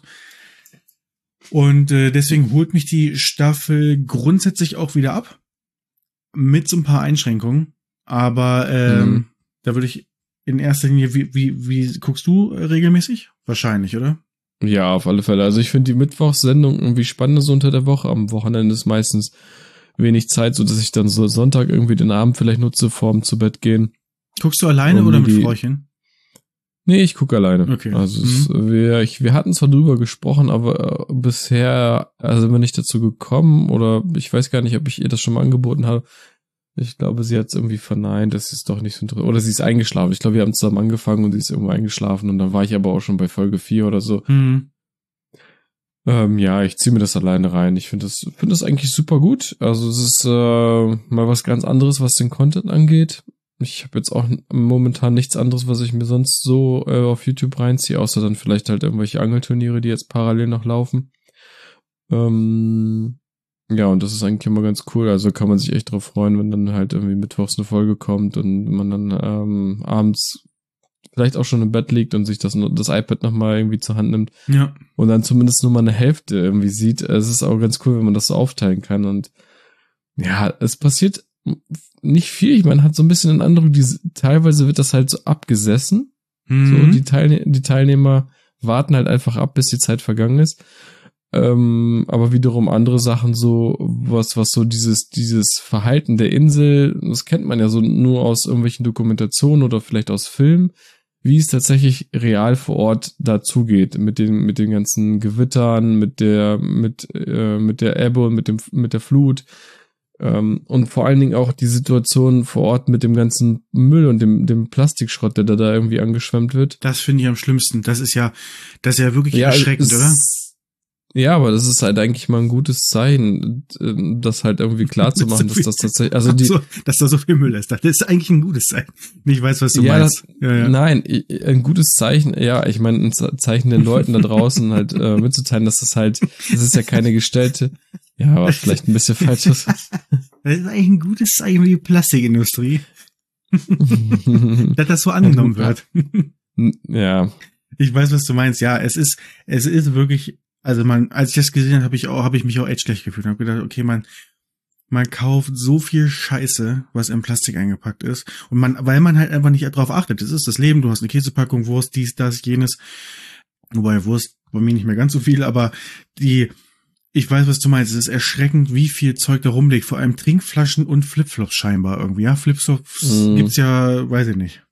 Und deswegen holt mich die Staffel grundsätzlich auch wieder ab. Mit so ein paar Einschränkungen. Aber da würde ich in erster Linie, wie guckst du regelmäßig? Wahrscheinlich, oder? Ja, auf alle Fälle. Also ich finde die Mittwochssendung irgendwie spannender so unter der Woche. Am Wochenende ist meistens wenig Zeit, so dass ich dann so Sonntag irgendwie den Abend vielleicht nutze, vorm zu Bett gehen. Guckst du alleine oder mit Frauchen? Nee, ich gucke alleine. Okay. Also wir hatten zwar drüber gesprochen, aber bisher sind wir nicht dazu gekommen oder ich weiß gar nicht, ob ich ihr das schon mal angeboten habe. Ich glaube, sie hat es irgendwie verneint, das ist doch nicht so interessant. Oder sie ist eingeschlafen. Ich glaube, wir haben zusammen angefangen und sie ist irgendwo eingeschlafen und dann war ich aber auch schon bei Folge 4 oder so. Ja, ich ziehe mir das alleine rein. Ich finde das eigentlich super gut. Also es ist mal was ganz anderes, was den Content angeht. Ich habe jetzt auch momentan nichts anderes, was ich mir sonst so auf YouTube reinziehe, außer dann vielleicht halt irgendwelche Angelturniere, die jetzt parallel noch laufen. Ja, und das ist eigentlich immer ganz cool. Also kann man sich echt drauf freuen, wenn dann halt irgendwie mittwochs eine Folge kommt und man dann abends vielleicht auch schon im Bett liegt und sich das iPad nochmal irgendwie zur Hand nimmt. Ja. Und dann zumindest nur mal eine Hälfte irgendwie sieht. Es ist auch ganz cool, wenn man das so aufteilen kann. Und ja, es passiert nicht viel. Ich meine, hat so ein bisschen den Eindruck, teilweise wird das halt so abgesessen. So, die Teilnehmer warten halt einfach ab, bis die Zeit vergangen ist. Aber wiederum andere Sachen so, was so dieses Verhalten der Insel, das kennt man ja so nur aus irgendwelchen Dokumentationen oder vielleicht aus Filmen, wie es tatsächlich real vor Ort dazugeht, mit den ganzen Gewittern, mit der Ebbe und mit der Flut. Und vor allen Dingen auch die Situation vor Ort mit dem ganzen Müll und dem Plastikschrott, der da irgendwie angeschwemmt wird. Das finde ich am schlimmsten. Das ist ja wirklich erschreckend, oder? Ja, aber das ist halt eigentlich mal ein gutes Zeichen, das halt irgendwie klar zu machen, dass das tatsächlich, also dass da so viel Müll ist. Das ist eigentlich ein gutes Zeichen. Ich weiß, was du meinst. Ja. Nein, ein gutes Zeichen, ja, ich meine, ein Zeichen den Leuten da draußen halt mitzuteilen, dass das ist ja keine gestellte, ja, aber vielleicht ein bisschen falsch. Das ist eigentlich ein gutes Zeichen für die Plastikindustrie. dass das so angenommen wird. Ja. Ich weiß, was du meinst. Ja, es ist wirklich, also als ich das gesehen habe, habe ich mich auch echt schlecht gefühlt. Habe gedacht, okay, man kauft so viel Scheiße, was in Plastik eingepackt ist. Und weil man halt einfach nicht darauf achtet. Das ist das Leben. Du hast eine Käsepackung, Wurst, dies, das, jenes. Wobei Wurst bei mir nicht mehr ganz so viel, aber ich weiß, was du meinst. Es ist erschreckend, wie viel Zeug da rumliegt. Vor allem Trinkflaschen und Flipflops scheinbar irgendwie. Ja, Flipflops gibt's ja, weiß ich nicht.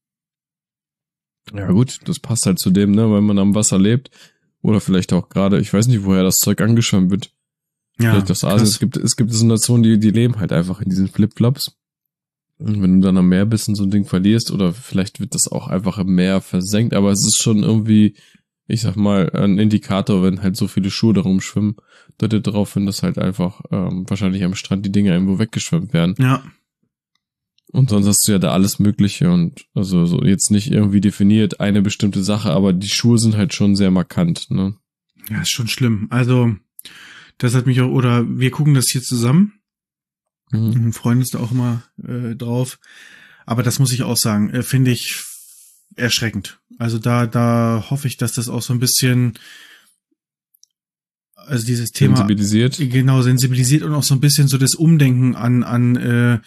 Ja gut, das passt halt zu dem, ne, weil man am Wasser lebt. Oder vielleicht auch gerade, ich weiß nicht, woher das Zeug angeschwemmt wird. Ja, vielleicht aus Asien. Es gibt so Nationen, die leben halt einfach in diesen Flipflops. Und wenn du dann am Meer bist und so ein Ding verlierst, oder vielleicht wird das auch einfach im Meer versenkt, aber es ist schon irgendwie, ich sag mal, ein Indikator, wenn halt so viele Schuhe da rumschwimmen, deutet darauf hin, dass halt einfach wahrscheinlich am Strand die Dinger irgendwo weggeschwemmt werden. Ja. Und sonst hast du ja da alles Mögliche und also so jetzt nicht irgendwie definiert eine bestimmte Sache, aber die Schuhe sind halt schon sehr markant, ne? Ja, ist schon schlimm. Also, das hat mich auch, oder wir gucken das hier zusammen. Freuen uns da auch immer drauf. Aber das muss ich auch sagen, finde ich erschreckend. Also da hoffe ich, dass das auch so ein bisschen, also dieses Thema sensibilisiert. Genau, sensibilisiert und auch so ein bisschen so das Umdenken an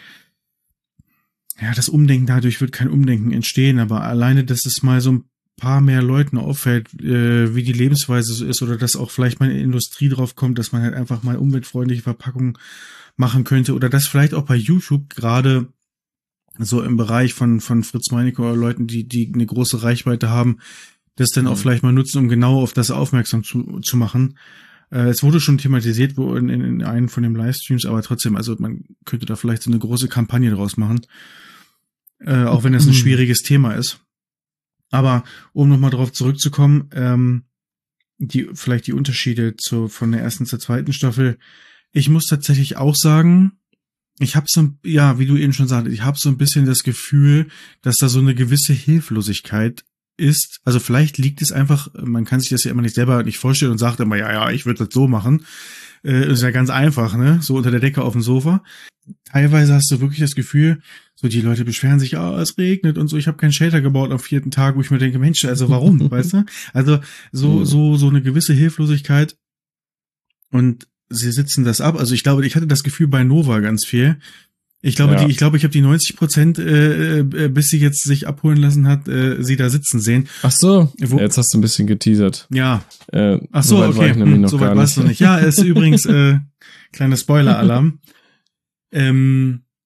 ja, das Umdenken, dadurch wird kein Umdenken entstehen, aber alleine, dass es mal so ein paar mehr Leuten auffällt, wie die Lebensweise so ist, oder dass auch vielleicht mal eine Industrie drauf kommt, dass man halt einfach mal umweltfreundliche Verpackungen machen könnte, oder dass vielleicht auch bei YouTube gerade so im Bereich von Fritz Meinecke oder Leuten, die eine große Reichweite haben, das dann auch vielleicht mal nutzen, um genau auf das aufmerksam zu machen. Es wurde schon thematisiert in einem von den Livestreams, aber trotzdem, also man könnte da vielleicht so eine große Kampagne draus machen, auch wenn es ein schwieriges Thema ist. Aber um nochmal drauf zurückzukommen, vielleicht die Unterschiede von der ersten zur zweiten Staffel. Ich muss tatsächlich auch sagen, ich habe so, ja, wie du eben schon sagtest, ich habe so ein bisschen das Gefühl, dass da so eine gewisse Hilflosigkeit ist. Also vielleicht liegt es einfach, man kann sich das ja immer nicht selber nicht vorstellen und sagt immer, ja, ich würde das so machen. Ist ja ganz einfach, ne? So unter der Decke auf dem Sofa. Teilweise hast du wirklich das Gefühl, so die Leute beschweren sich, es regnet und so, ich habe keinen Shelter gebaut am 4. Tag, wo ich mir denke, Mensch, also warum, weißt du? Also so eine gewisse Hilflosigkeit und sie sitzen das ab. Also ich glaube, ich hatte das Gefühl bei Nova ganz viel. Ich glaube, ich habe die 90%, bis sie jetzt sich abholen lassen hat, sie da sitzen sehen. Ach so, jetzt hast du ein bisschen geteasert. Ja. Ach so, okay. Soweit warst du nicht. Ja, ist übrigens kleiner Spoiler-Alarm.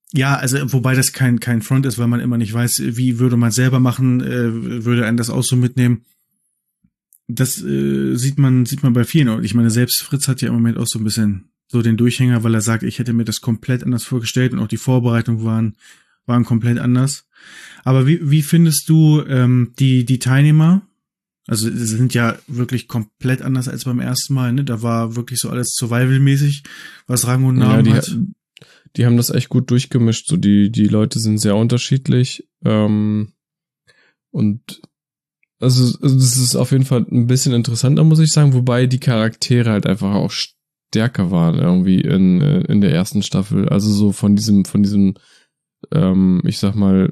Ja, also wobei das kein Front ist, weil man immer nicht weiß, wie würde man selber machen, würde einen das auch so mitnehmen. Das sieht man bei vielen. Und ich meine, selbst Fritz hat ja im Moment auch so ein bisschen so den Durchhänger, weil er sagt, ich hätte mir das komplett anders vorgestellt und auch die Vorbereitungen waren komplett anders. Aber wie findest du die Teilnehmer? Also sie sind ja wirklich komplett anders als beim ersten Mal, ne? Da war wirklich so alles Survival-mäßig, was Rang und Namen hat. Die haben das echt gut durchgemischt. So die Leute sind sehr unterschiedlich. Und also das ist auf jeden Fall ein bisschen interessanter, muss ich sagen, wobei die Charaktere halt einfach auch stärker waren irgendwie in der ersten Staffel. Also so von diesem ich sag mal,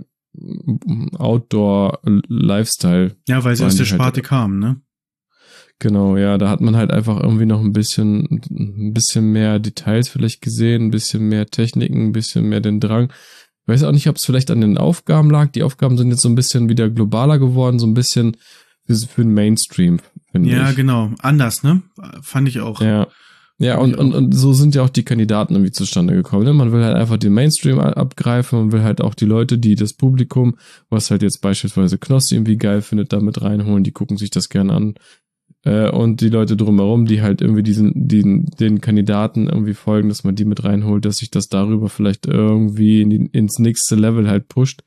Outdoor-Lifestyle. Ja, weil sie aus der Sparte kamen, ne? Genau, ja, da hat man halt einfach irgendwie noch ein bisschen mehr Details vielleicht gesehen, ein bisschen mehr Techniken, ein bisschen mehr den Drang. Ich weiß auch nicht, ob es vielleicht an den Aufgaben lag. Die Aufgaben sind jetzt so ein bisschen wieder globaler geworden, so ein bisschen für den Mainstream, finde ich. Ja, genau. Anders, ne? Fand ich auch. Ja, und so sind ja auch die Kandidaten irgendwie zustande gekommen. Ne? Man will halt einfach den Mainstream abgreifen, man will halt auch die Leute, die das Publikum, was halt jetzt beispielsweise Knossi irgendwie geil findet, da mit reinholen, die gucken sich das gerne an. Und die Leute drumherum, die halt irgendwie den Kandidaten irgendwie folgen, dass man die mit reinholt, dass sich das darüber vielleicht irgendwie ins nächste Level halt pusht.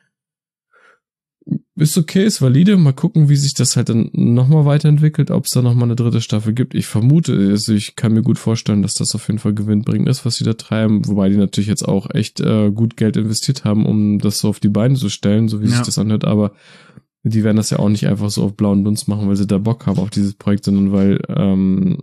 Ist okay, ist valide. Mal gucken, wie sich das halt dann nochmal weiterentwickelt, ob es da nochmal eine dritte Staffel gibt. Ich vermute, also ich kann mir gut vorstellen, dass das auf jeden Fall gewinnbringend ist, was sie da treiben, wobei die natürlich jetzt auch echt gut Geld investiert haben, um das so auf die Beine zu stellen, so wie sich das anhört, aber die werden das ja auch nicht einfach so auf blauen Dunst machen, weil sie da Bock haben auf dieses Projekt, sondern weil,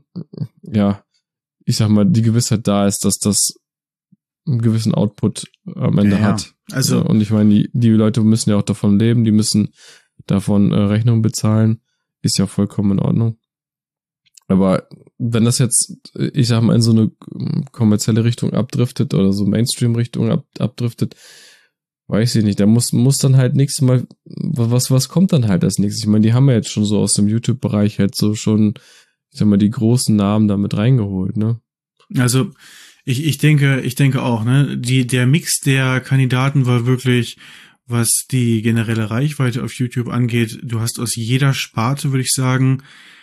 ich sag mal, die Gewissheit da ist, dass das einen gewissen Output am Ende hat. Also, und ich meine, die Leute müssen ja auch davon leben, die müssen davon Rechnungen bezahlen, ist ja vollkommen in Ordnung. Aber wenn das jetzt, ich sag mal, in so eine kommerzielle Richtung abdriftet oder so Mainstream-Richtung abdriftet, weiß ich nicht, da muss dann halt nächstes Mal, was kommt dann halt als nächstes? Ich meine, die haben ja jetzt schon so aus dem YouTube-Bereich halt so schon, ich sag mal, die großen Namen damit reingeholt, ne? Also, ich denke auch, ne? Der Mix der Kandidaten war wirklich, was die generelle Reichweite auf YouTube angeht, du hast aus jeder Sparte, würde ich sagen,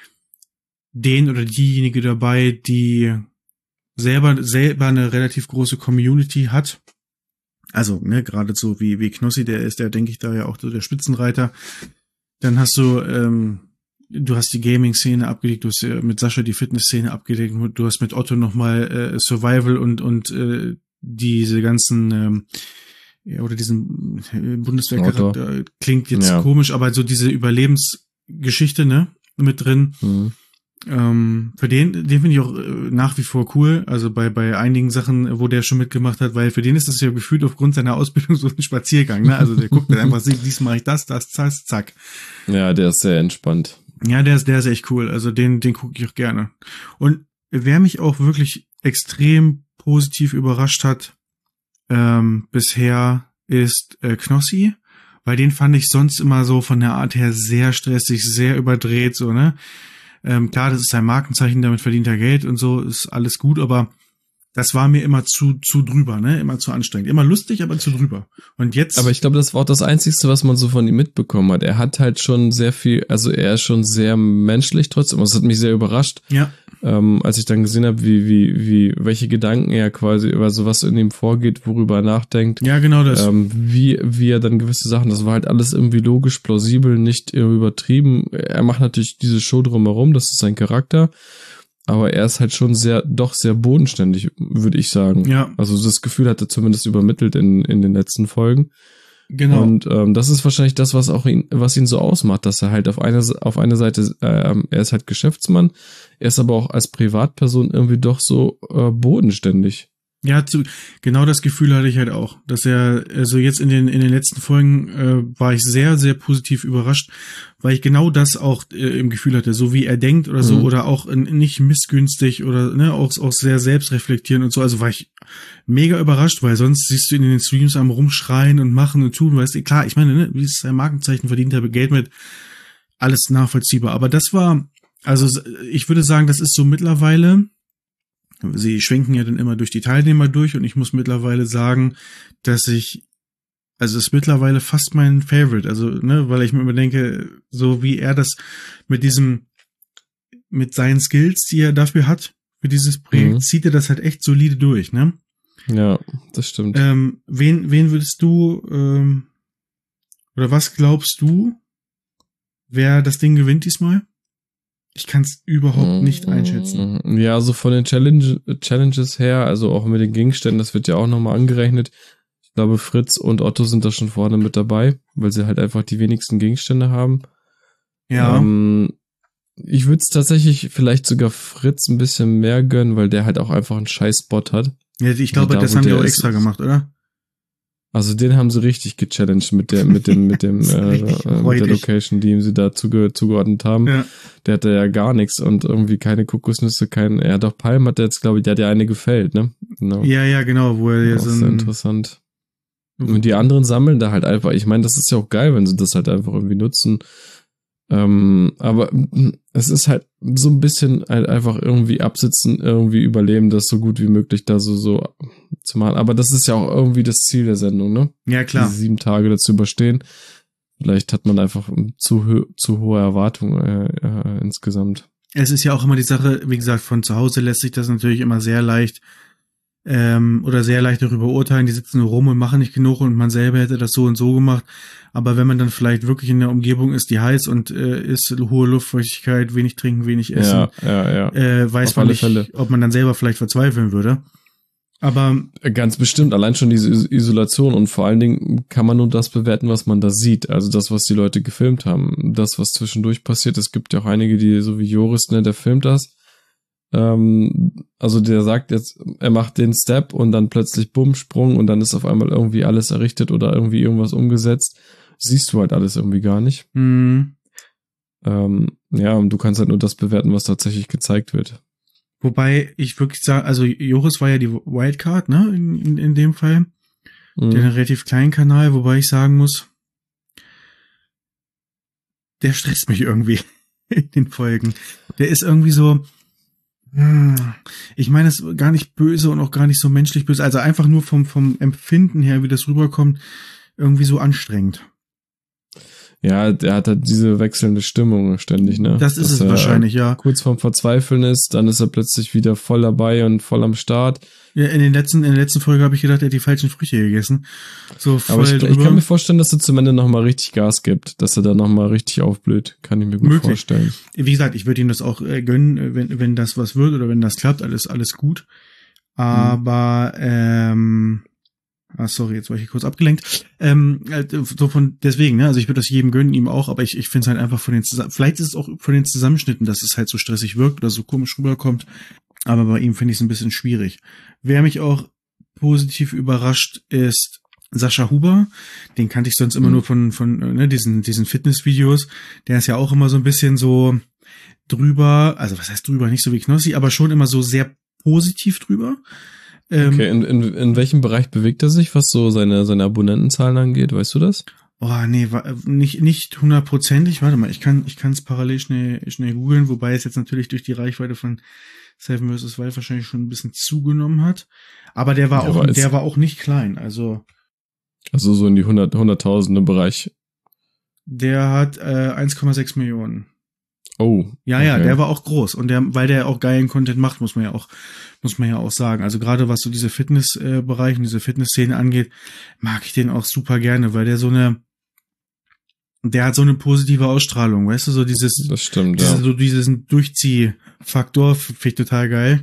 den oder diejenige dabei, die selber eine relativ große Community hat. Also, ne, gerade so wie Knossi, der denke ich, da ja auch so der Spitzenreiter. Dann hast du hast die Gaming-Szene abgedeckt, du hast mit Sascha die Fitness-Szene abgedeckt, du hast mit Otto nochmal Survival und diese ganzen oder diesen Bundeswehrcharakter klingt jetzt komisch, aber so diese Überlebensgeschichte, ne, mit drin. Mhm. Für den finde ich auch nach wie vor cool, also bei einigen Sachen, wo der schon mitgemacht hat, weil für den ist das ja gefühlt aufgrund seiner Ausbildung so ein Spaziergang, ne? Also der guckt dann einfach, dies mache ich das, zack. Ja, der ist sehr entspannt. Ja, der ist echt cool, also den gucke ich auch gerne. Und wer mich auch wirklich extrem positiv überrascht hat bisher ist Knossi, weil den fand ich sonst immer so von der Art her sehr stressig, sehr überdreht, so, ne? Klar, das ist sein Markenzeichen, damit verdient er Geld und so, ist alles gut, aber das war mir immer zu drüber, ne? Immer zu anstrengend. Immer lustig, aber zu drüber. Und jetzt. Aber ich glaube, das war auch das Einzigste, was man so von ihm mitbekommen hat. Er hat halt schon sehr viel, also er ist schon sehr menschlich trotzdem. Das hat mich sehr überrascht. Ja. Als ich dann gesehen habe, welche Gedanken er quasi über sowas in ihm vorgeht, worüber er nachdenkt. Ja, genau das. Wie er dann gewisse Sachen, das war halt alles irgendwie logisch, plausibel, nicht übertrieben. Er macht natürlich diese Show drumherum, das ist sein Charakter. Aber er ist halt schon doch sehr bodenständig, würde ich sagen. Ja. Also das Gefühl hat er zumindest übermittelt in den letzten Folgen. Genau. Und das ist wahrscheinlich das, was ihn so ausmacht, dass er halt auf einer Seite, er ist halt Geschäftsmann, er ist aber auch als Privatperson irgendwie doch so bodenständig. Ja, genau das Gefühl hatte ich halt auch, dass er, also jetzt in den letzten Folgen war ich sehr, sehr positiv überrascht, weil ich genau das auch im Gefühl hatte, so wie er denkt oder so, oder auch nicht missgünstig oder ne, auch sehr selbstreflektierend und so, also war ich mega überrascht, weil sonst siehst du ihn in den Streams am rumschreien und machen und tun, weißt du, klar, ich meine, ne, wie ist sein Markenzeichen, verdient er Geld mit, alles nachvollziehbar, aber das war, also ich würde sagen, das ist so mittlerweile sie schwenken ja dann immer durch die Teilnehmer durch und ich muss mittlerweile sagen, dass es ist mittlerweile fast mein Favorite, also, ne, weil ich mir immer denke, so wie er das mit seinen Skills, die er dafür hat, für dieses Projekt, zieht er das halt echt solide durch, ne? Ja, das stimmt. Wen würdest du, oder was glaubst du, wer das Ding gewinnt diesmal? Ich kann es überhaupt nicht einschätzen. Ja, also von den Challenges her, also auch mit den Gegenständen, das wird ja auch nochmal angerechnet. Ich glaube, Fritz und Otto sind da schon vorne mit dabei, weil sie halt einfach die wenigsten Gegenstände haben. Ja. Ich würde es tatsächlich vielleicht sogar Fritz ein bisschen mehr gönnen, weil der halt auch einfach einen Scheiß-Bot hat. Ja, ich glaube, das haben die auch extra gemacht, oder? Also den haben sie richtig gechallenged mit der Location, die ihm sie da zugeordnet haben. Ja. Der hatte ja gar nichts und irgendwie keine Kokosnüsse, doch Palm hat jetzt, glaube ich, der hat ja eine gefällt, ne? Genau. Ja, genau, wo er so sehr interessant. Und die anderen sammeln da halt einfach. Ich meine, das ist ja auch geil, wenn sie das halt einfach irgendwie nutzen. Aber es ist halt so ein bisschen halt einfach irgendwie absitzen, irgendwie überleben, das so gut wie möglich da so zu machen. Aber das ist ja auch irgendwie das Ziel der Sendung, ne? Ja, klar. Diese 7 Tage dazu überstehen. Vielleicht hat man einfach zu hohe Erwartungen insgesamt. Es ist ja auch immer die Sache, wie gesagt, von zu Hause lässt sich das natürlich immer sehr leicht oder sehr leicht darüber urteilen, die sitzen nur rum und machen nicht genug und man selber hätte das so und so gemacht. Aber wenn man dann vielleicht wirklich in der Umgebung ist, die heiß und ist hohe Luftfeuchtigkeit, wenig trinken, wenig essen, weiß man nicht, ob man dann selber vielleicht verzweifeln würde. Aber ganz bestimmt, allein schon diese Isolation und vor allen Dingen kann man nur das bewerten, was man da sieht. Also das, was die Leute gefilmt haben. Das, was zwischendurch passiert. Es gibt ja auch einige, die so wie Joris, ne, der filmt das. Also der sagt jetzt, er macht den Step und dann plötzlich bumm, Sprung und dann ist auf einmal irgendwie alles errichtet oder irgendwie irgendwas umgesetzt. Siehst du halt alles irgendwie gar nicht. Mhm. Ja, und du kannst halt nur das bewerten, was tatsächlich gezeigt wird. Wobei ich wirklich sage, also Joris war ja die Wildcard, ne, in dem Fall. Den relativ kleinen Kanal, wobei ich sagen muss, der stresst mich irgendwie in den Folgen. Der ist irgendwie so, ich meine es gar nicht böse und auch gar nicht so menschlich böse, also einfach nur vom Empfinden her, wie das rüberkommt, irgendwie so anstrengend. Ja, der hat halt diese wechselnde Stimmung ständig, ne? Das ist es wahrscheinlich, ja. Kurz vorm Verzweifeln ist, dann ist er plötzlich wieder voll dabei und voll am Start. Ja, in der letzten Folge habe ich gedacht, er hat die falschen Früchte gegessen. So voll. Aber ich kann mir vorstellen, dass er zum Ende nochmal richtig Gas gibt, dass er da nochmal richtig aufblüht. Kann ich mir gut vorstellen. Wie gesagt, ich würde ihm das auch gönnen, wenn das was wird oder wenn das klappt, alles gut. Aber, sorry, jetzt war ich hier kurz abgelenkt. Deswegen, ne, also ich würde das jedem gönnen, ihm auch, aber ich finde es halt einfach vielleicht ist es auch von den Zusammenschnitten, dass es halt so stressig wirkt oder so komisch rüberkommt. Aber bei ihm finde ich es ein bisschen schwierig. Wer mich auch positiv überrascht, ist Sascha Huber. Den kannte ich sonst immer nur von diesen Fitnessvideos. Der ist ja auch immer so ein bisschen so drüber, also was heißt drüber, nicht so wie Knossi, aber schon immer so sehr positiv drüber. Okay, in welchem Bereich bewegt er sich, was so seine Abonnentenzahlen angeht, weißt du das? Oh, nee, nicht 100%. Warte mal, ich kann es parallel schnell googeln, wobei es jetzt natürlich durch die Reichweite von Seven vs. Wild wahrscheinlich schon ein bisschen zugenommen hat. Aber der war auch nicht klein, also so in die 100.000er Bereich. Der hat 1,6 Millionen. Oh. Ja, okay. Der war auch groß und weil der auch geilen Content macht, muss man ja auch sagen. Also gerade was so diese Fitnessbereiche und diese Fitnessszene angeht, mag ich den auch super gerne, weil der hat so eine positive Ausstrahlung, weißt du, so das stimmt, so diesen Durchziehfaktor finde ich total geil.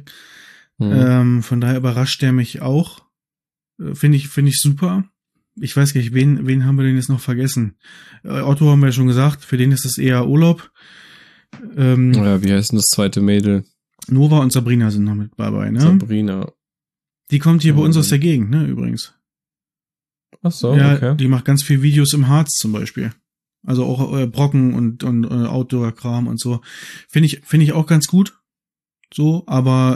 Von daher überrascht der mich auch. Finde ich super. Ich weiß gar nicht, wen haben wir denn jetzt noch vergessen? Otto haben wir ja schon gesagt, für den ist das eher Urlaub. Wie heißt denn das zweite Mädel? Nova und Sabrina sind noch mit dabei, ne? Sabrina. Die kommt hier bei uns aus der Gegend, ne, übrigens. Ach so, ja, okay. Die macht ganz viel Videos im Harz zum Beispiel. Also auch Brocken und Outdoor-Kram und so. Finde ich auch ganz gut. So, aber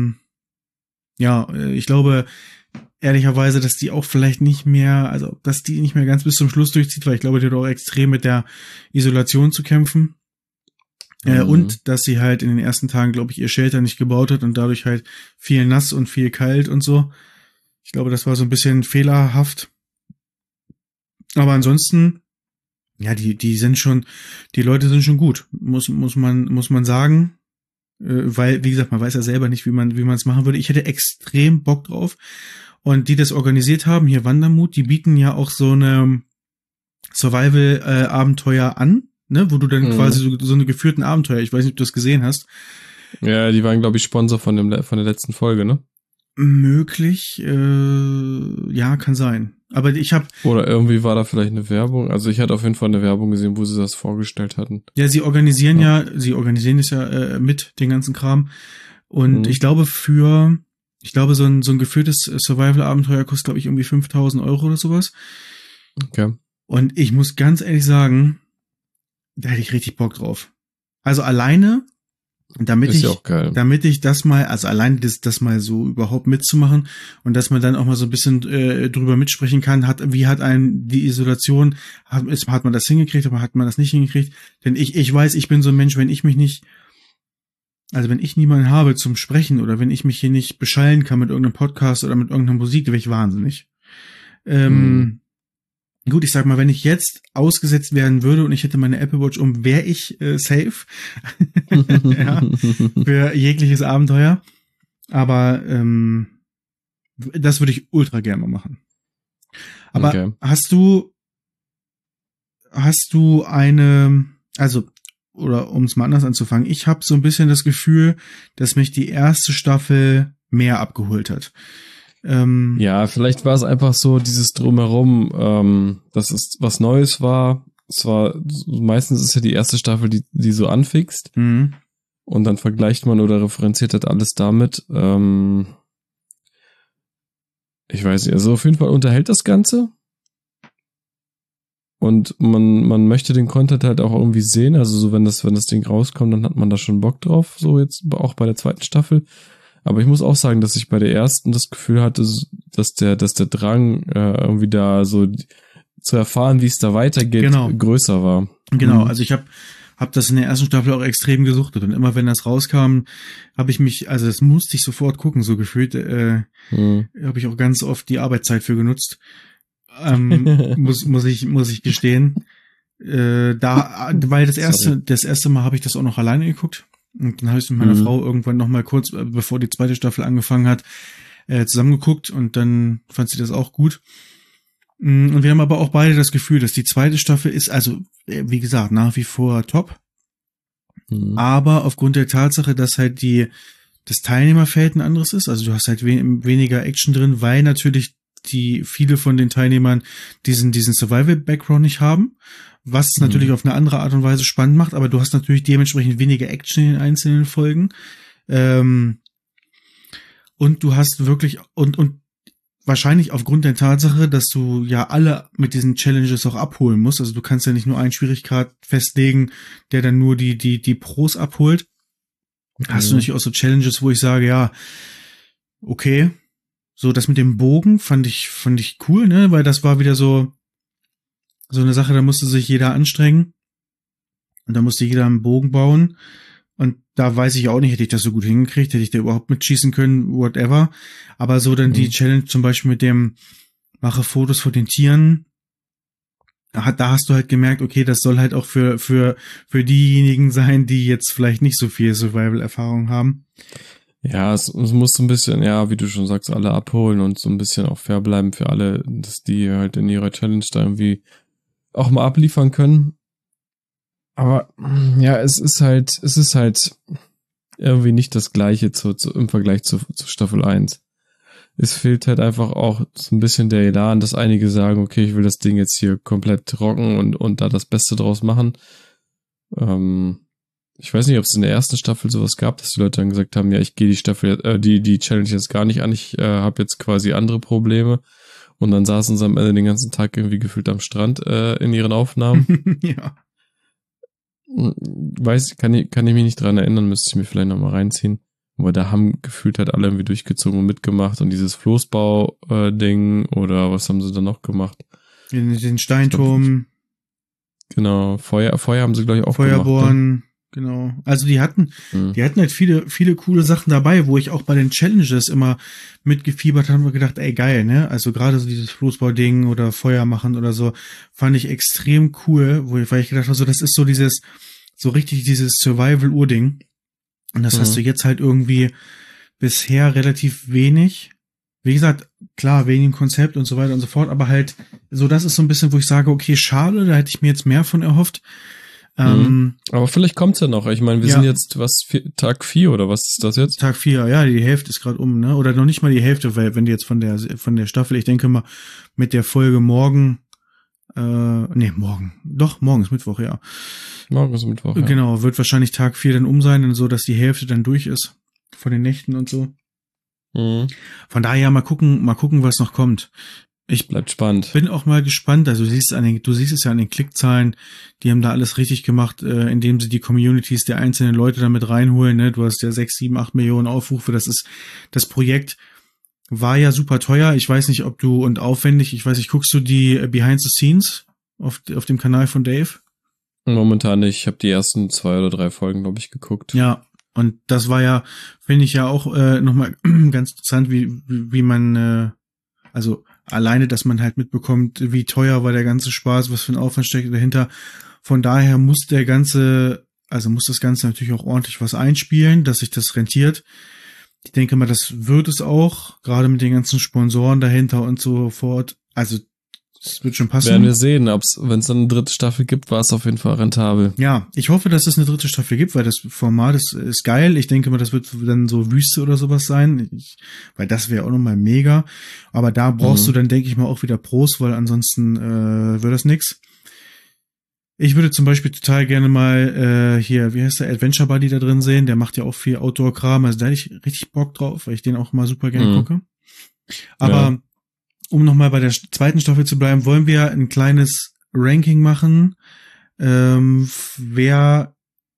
ich glaube ehrlicherweise, dass die auch vielleicht nicht mehr, also dass die nicht mehr ganz bis zum Schluss durchzieht, weil ich glaube, die hat auch extrem mit der Isolation zu kämpfen. Und dass sie halt in den ersten Tagen, glaube ich, ihr Shelter nicht gebaut hat und dadurch halt viel nass und viel kalt und so. Ich glaube, das war so ein bisschen fehlerhaft. Aber ansonsten, ja, die Leute sind schon gut, muss man sagen. Weil, wie gesagt, man weiß ja selber nicht, wie man es machen würde. Ich hätte extrem Bock drauf. Und die das organisiert haben, hier Wandermut, die bieten ja auch so eine Survival-Abenteuer an, ne, wo du dann quasi so eine geführten Abenteuer, ich weiß nicht, ob du das gesehen hast. Ja, die waren, glaube ich, Sponsor von der letzten Folge, ne? Möglich, ja, kann sein. Aber Oder irgendwie war da vielleicht eine Werbung. Also ich hatte auf jeden Fall eine Werbung gesehen, wo sie das vorgestellt hatten. Ja, sie organisieren es ja mit, den ganzen Kram. Und ich glaube so ein geführtes Survival-Abenteuer kostet, glaube ich, irgendwie 5.000 Euro oder sowas. Okay. Und ich muss ganz ehrlich sagen, da hätte ich richtig Bock drauf. Also alleine, damit ich das mal, also alleine das mal so überhaupt mitzumachen und dass man dann auch mal so ein bisschen drüber mitsprechen kann, wie hat einen die Isolation, hat man das hingekriegt, aber hat man das nicht hingekriegt? Denn ich weiß, ich bin so ein Mensch, wenn ich niemanden habe zum Sprechen oder wenn ich mich hier nicht beschallen kann mit irgendeinem Podcast oder mit irgendeiner Musik, dann wäre ich wahnsinnig. Gut, ich sag mal, wenn ich jetzt ausgesetzt werden würde und ich hätte meine Apple Watch wäre ich safe ja, für jegliches Abenteuer. Aber das würde ich ultra gerne mal machen. Aber okay. hast du oder um es mal anders anzufangen, ich habe so ein bisschen das Gefühl, dass mich die erste Staffel mehr abgeholt hat. Ja, vielleicht war es einfach so dieses Drumherum, dass es was Neues war. Meistens ist ja die erste Staffel, die so anfixt. Und dann vergleicht man oder referenziert halt alles damit. Ich weiß nicht, also auf jeden Fall unterhält das Ganze. Und man möchte den Content halt auch irgendwie sehen. Also so, wenn das Ding rauskommt, dann hat man da schon Bock drauf. So jetzt auch bei der zweiten Staffel. Aber ich muss auch sagen, dass ich bei der ersten das Gefühl hatte, dass der Drang irgendwie da so zu erfahren, wie es da weitergeht, größer war. Genau, also ich hab das in der ersten Staffel auch extrem gesuchtet und immer wenn das rauskam, das musste ich sofort gucken, so gefühlt, habe ich auch ganz oft die Arbeitszeit für genutzt. Muss ich gestehen. Weil das erste Mal habe ich das auch noch alleine geguckt. Und dann habe ich mit meiner Frau irgendwann noch mal kurz, bevor die zweite Staffel angefangen hat, zusammengeguckt und dann fand sie das auch gut. Und wir haben aber auch beide das Gefühl, dass die zweite Staffel ist, also wie gesagt, nach wie vor top. Aber aufgrund der Tatsache, dass halt das Teilnehmerfeld ein anderes ist, also du hast halt weniger Action drin, weil natürlich viele von den Teilnehmern diesen Survival-Background nicht haben, was es natürlich auf eine andere Art und Weise spannend macht, aber du hast natürlich dementsprechend weniger Action in den einzelnen Folgen. Und du hast wirklich, und wahrscheinlich aufgrund der Tatsache, dass du ja alle mit diesen Challenges auch abholen musst, also du kannst ja nicht nur einen Schwierigkeitsgrad festlegen, der dann nur die Pros abholt, hast du natürlich auch so Challenges, wo ich sage, ja, okay, so das mit dem Bogen fand ich cool, ne, weil das war wieder so eine Sache, da musste sich jeder anstrengen und da musste jeder einen Bogen bauen und da weiß ich auch nicht, hätte ich das so gut hingekriegt, hätte ich da überhaupt mitschießen können, whatever, aber so dann die Challenge zum Beispiel mit dem mache Fotos von den Tieren, da hast du halt gemerkt, okay, das soll halt auch für diejenigen sein, die jetzt vielleicht nicht so viel Survival-Erfahrung haben. Ja, es muss so ein bisschen, ja, wie du schon sagst, alle abholen und so ein bisschen auch fair bleiben für alle, dass die halt in ihrer Challenge da irgendwie auch mal abliefern können. Aber ja, es ist halt irgendwie nicht das Gleiche im Vergleich zu Staffel 1. Es fehlt halt einfach auch so ein bisschen der Elan, dass einige sagen, okay, ich will das Ding jetzt hier komplett rocken und da das Beste draus machen. Ich weiß nicht, ob es in der ersten Staffel sowas gab, dass die Leute dann gesagt haben, ja, ich gehe die Challenge jetzt gar nicht an, ich habe jetzt quasi andere Probleme. Und dann saßen sie am Ende den ganzen Tag irgendwie gefühlt am Strand in ihren Aufnahmen. Ja. Kann ich mich nicht dran erinnern, müsste ich mir vielleicht nochmal reinziehen. Aber da haben gefühlt halt alle irgendwie durchgezogen und mitgemacht und dieses Floßbau-Ding oder was haben sie da noch gemacht? Den Steinturm. Genau, Feuer haben sie, glaube ich, auch Feuerborn. gemacht. Ne? Genau. Also die hatten Mhm. halt viele coole Sachen dabei, wo ich auch bei den Challenges immer mitgefiebert habe und gedacht, ey, geil, ne? Also gerade so dieses Floßball-Ding oder Feuer machen oder so, fand ich extrem cool, weil ich gedacht habe, so, das ist so richtig dieses Survival-Ur-Ding. Und das hast du jetzt halt irgendwie bisher relativ wenig. Wie gesagt, klar, wegen dem Konzept und so weiter und so fort, aber halt, so das ist so ein bisschen, wo ich sage, okay, schade, da hätte ich mir jetzt mehr von erhofft. Aber vielleicht kommt's ja noch. Ich meine, wir ja. sind jetzt, Tag 4 oder was ist das jetzt? Tag 4, ja, die Hälfte ist gerade ne? Oder noch nicht mal die Hälfte, weil wenn die jetzt von der Staffel, ich denke mal, mit der Folge morgen, morgen ist Mittwoch, ja. Morgen ist Mittwoch, ja. Genau, wird wahrscheinlich Tag 4 dann sein, so dass die Hälfte dann durch ist von den Nächten und so. Mhm. Von daher mal gucken, was noch kommt. Ich Bleibt spannend. bin auch mal gespannt, also du siehst es ja an den Klickzahlen, die haben da alles richtig gemacht, indem sie die Communities der einzelnen Leute damit reinholen, ne? Du hast ja 6, 7, 8 Millionen Aufrufe, das Projekt war ja super teuer, ich weiß nicht, ob du, und aufwendig, ich weiß nicht, guckst du die Behind the Scenes auf dem Kanal von Dave? Momentan nicht, ich habe die ersten 2 oder 3 Folgen, glaube ich, geguckt. Ja, und das war ja, finde ich ja auch nochmal ganz interessant, wie man, also alleine, dass man halt mitbekommt, wie teuer war der ganze Spaß, was für ein Aufwand steckt dahinter. Von daher muss das Ganze natürlich auch ordentlich was einspielen, dass sich das rentiert. Ich denke mal, das wird es auch, gerade mit den ganzen Sponsoren dahinter und so fort. Also, das wird schon passen. Werden wir sehen, wenn es dann eine 3. Staffel gibt, war es auf jeden Fall rentabel. Ja, ich hoffe, dass es eine 3. Staffel gibt, weil das Format ist geil. Ich denke mal, das wird dann so Wüste oder sowas sein, weil das wäre auch nochmal mega. Aber da brauchst du dann, denke ich mal, auch wieder Pros, weil ansonsten wird das nix. Ich würde zum Beispiel total gerne mal hier, wie heißt der, Adventure Buddy da drin sehen. Der macht ja auch viel Outdoor-Kram. Also da hätte ich richtig Bock drauf, weil ich den auch mal super gerne gucke. Aber um nochmal bei der 2. Staffel zu bleiben, wollen wir ein kleines Ranking machen, wer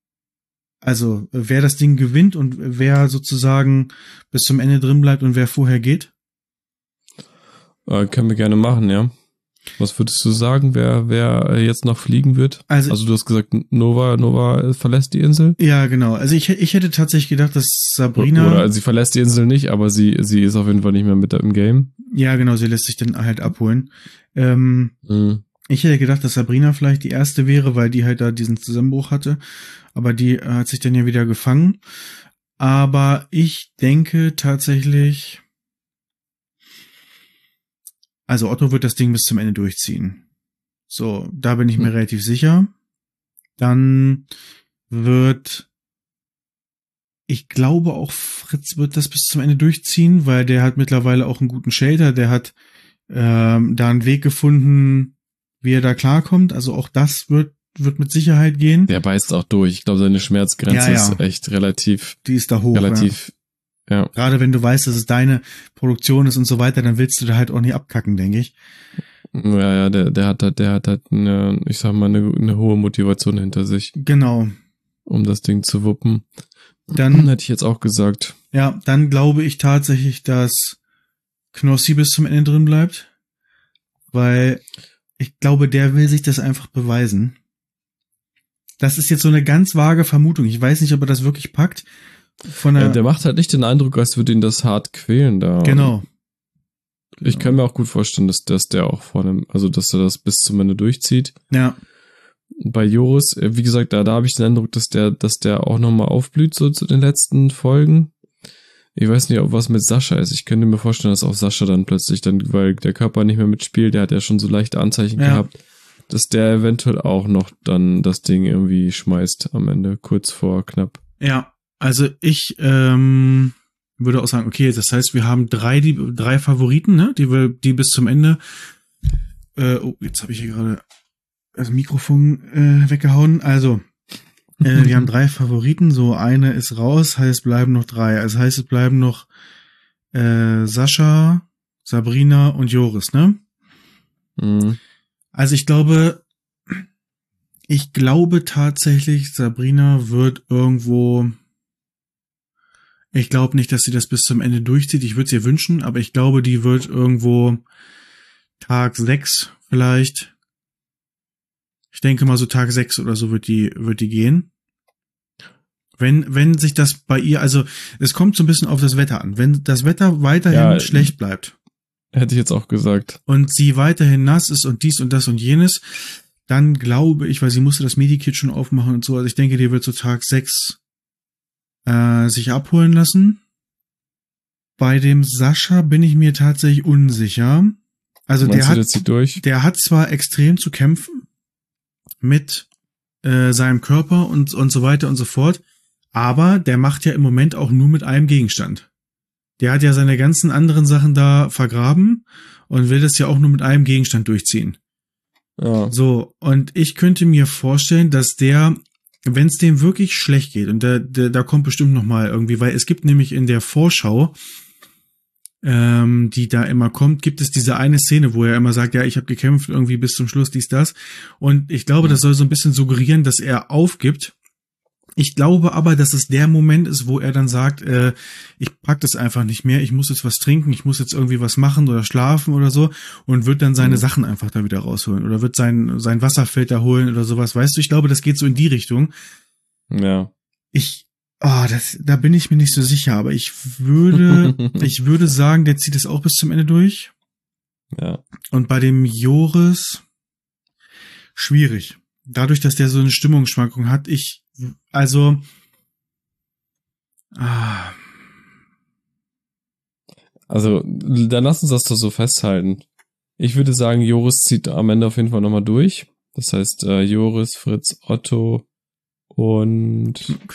das Ding gewinnt und wer sozusagen bis zum Ende drin bleibt und wer vorher geht? Können wir gerne machen, ja. Was würdest du sagen, wer jetzt noch fliegen wird? Also du hast gesagt, Nova verlässt die Insel? Ja, genau. Also ich hätte tatsächlich gedacht, dass Sabrina... Oder sie verlässt die Insel nicht, aber sie ist auf jeden Fall nicht mehr mit im Game. Ja, genau, sie lässt sich dann halt abholen. Ich hätte gedacht, dass Sabrina vielleicht die erste wäre, weil die halt da diesen Zusammenbruch hatte. Aber die hat sich dann ja wieder gefangen. Aber ich denke tatsächlich... Also Otto wird das Ding bis zum Ende durchziehen. So, da bin ich mir relativ sicher. Dann ich glaube auch Fritz wird das bis zum Ende durchziehen, weil der hat mittlerweile auch einen guten Shelter, der hat da einen Weg gefunden, wie er da klarkommt. Also auch das wird mit Sicherheit gehen. Der beißt auch durch. Ich glaube, seine Schmerzgrenze ist echt relativ... Die ist da hoch. Ja. Gerade wenn du weißt, dass es deine Produktion ist und so weiter, dann willst du da halt auch nicht abkacken, denke ich. Ja, der hat halt eine, ich sag mal, eine hohe Motivation hinter sich. Genau. Um das Ding zu wuppen. Dann hätte ich jetzt auch gesagt. Ja, dann glaube ich tatsächlich, dass Knossi bis zum Ende drin bleibt. Weil ich glaube, der will sich das einfach beweisen. Das ist jetzt so eine ganz vage Vermutung. Ich weiß nicht, ob er das wirklich packt. Der macht halt nicht den Eindruck, als würde ihn das hart quälen da. Genau. Ich kann mir auch gut vorstellen, dass der auch dass er das bis zum Ende durchzieht. Ja. Bei Joris, wie gesagt, da habe ich den Eindruck, dass der auch nochmal aufblüht, so zu den letzten Folgen. Ich weiß nicht, ob was mit Sascha ist. Ich könnte mir vorstellen, dass auch Sascha dann plötzlich weil der Körper nicht mehr mitspielt, der hat ja schon so leichte Anzeichen gehabt, dass der eventuell auch noch dann das Ding irgendwie schmeißt am Ende, kurz vor knapp. Ja. Also ich würde auch sagen, okay, das heißt, wir haben drei Favoriten, ne, die bis zum Ende. Jetzt habe ich hier gerade das Mikrofon weggehauen. Also wir haben 3 Favoriten. So eine ist raus, heißt bleiben noch 3. Also heißt es bleiben noch Sascha, Sabrina und Joris, ne? Mhm. Also ich glaube tatsächlich, Sabrina wird irgendwo. Ich glaube nicht, dass sie das bis zum Ende durchzieht. Ich würde es ihr wünschen, aber ich glaube, die wird irgendwo Tag 6 vielleicht. Ich denke mal so Tag 6 oder so wird die gehen. Wenn sich das bei ihr, also es kommt so ein bisschen auf das Wetter an. Wenn das Wetter weiterhin schlecht bleibt. Hätte ich jetzt auch gesagt. Und sie weiterhin nass ist und dies und das und jenes, dann glaube ich, weil sie musste das Medikit schon aufmachen und so, also ich denke, die wird so Tag 6 sich abholen lassen. Bei dem Sascha bin ich mir tatsächlich unsicher. Also der hat zwar extrem zu kämpfen mit seinem Körper und so weiter und so fort, aber der macht ja im Moment auch nur mit einem Gegenstand. Der hat ja seine ganzen anderen Sachen da vergraben und will das ja auch nur mit einem Gegenstand durchziehen. Ja. So, und ich könnte mir vorstellen, dass der, wenn es dem wirklich schlecht geht, und da kommt bestimmt noch mal irgendwie, weil es gibt nämlich in der Vorschau, die da immer kommt, gibt es diese eine Szene, wo er immer sagt, ja, ich habe gekämpft irgendwie bis zum Schluss, dies, das. Und ich glaube, das soll so ein bisschen suggerieren, dass er aufgibt. Ich glaube aber, dass es der Moment ist, wo er dann sagt, ich pack das einfach nicht mehr, ich muss jetzt was trinken, ich muss jetzt irgendwie was machen oder schlafen oder so und wird dann seine Sachen einfach da wieder rausholen oder wird sein Wasserfilter holen oder sowas. Weißt du, ich glaube, das geht so in die Richtung. Ja. Da bin ich mir nicht so sicher, aber ich würde sagen, der zieht es auch bis zum Ende durch. Ja. Und bei dem Joris schwierig. Dadurch, dass der so eine Stimmungsschwankung hat, dann lass uns das doch so festhalten. Ich würde sagen, Joris zieht am Ende auf jeden Fall nochmal durch. Das heißt, Joris, Fritz, Otto und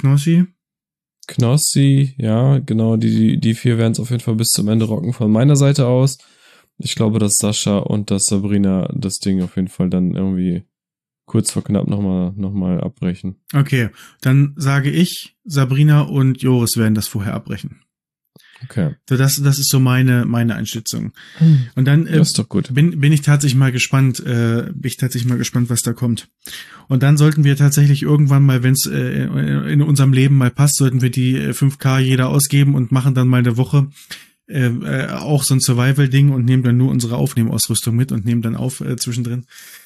Knossi, ja, genau, die 4 werden es auf jeden Fall bis zum Ende rocken von meiner Seite aus. Ich glaube, dass Sascha und dass Sabrina das Ding auf jeden Fall dann irgendwie kurz vor knapp nochmal abbrechen. Okay, dann sage ich, Sabrina und Joris werden das vorher abbrechen. Okay. So, das ist so meine Einschätzung. Und dann das ist doch gut. bin ich tatsächlich mal gespannt, was da kommt. Und dann sollten wir tatsächlich irgendwann mal, wenn es in unserem Leben mal passt, sollten wir die 5K jeder ausgeben und machen dann mal eine Woche auch so ein Survival-Ding und nehmen dann nur unsere Aufnehmausrüstung mit und nehmen dann auf zwischendrin.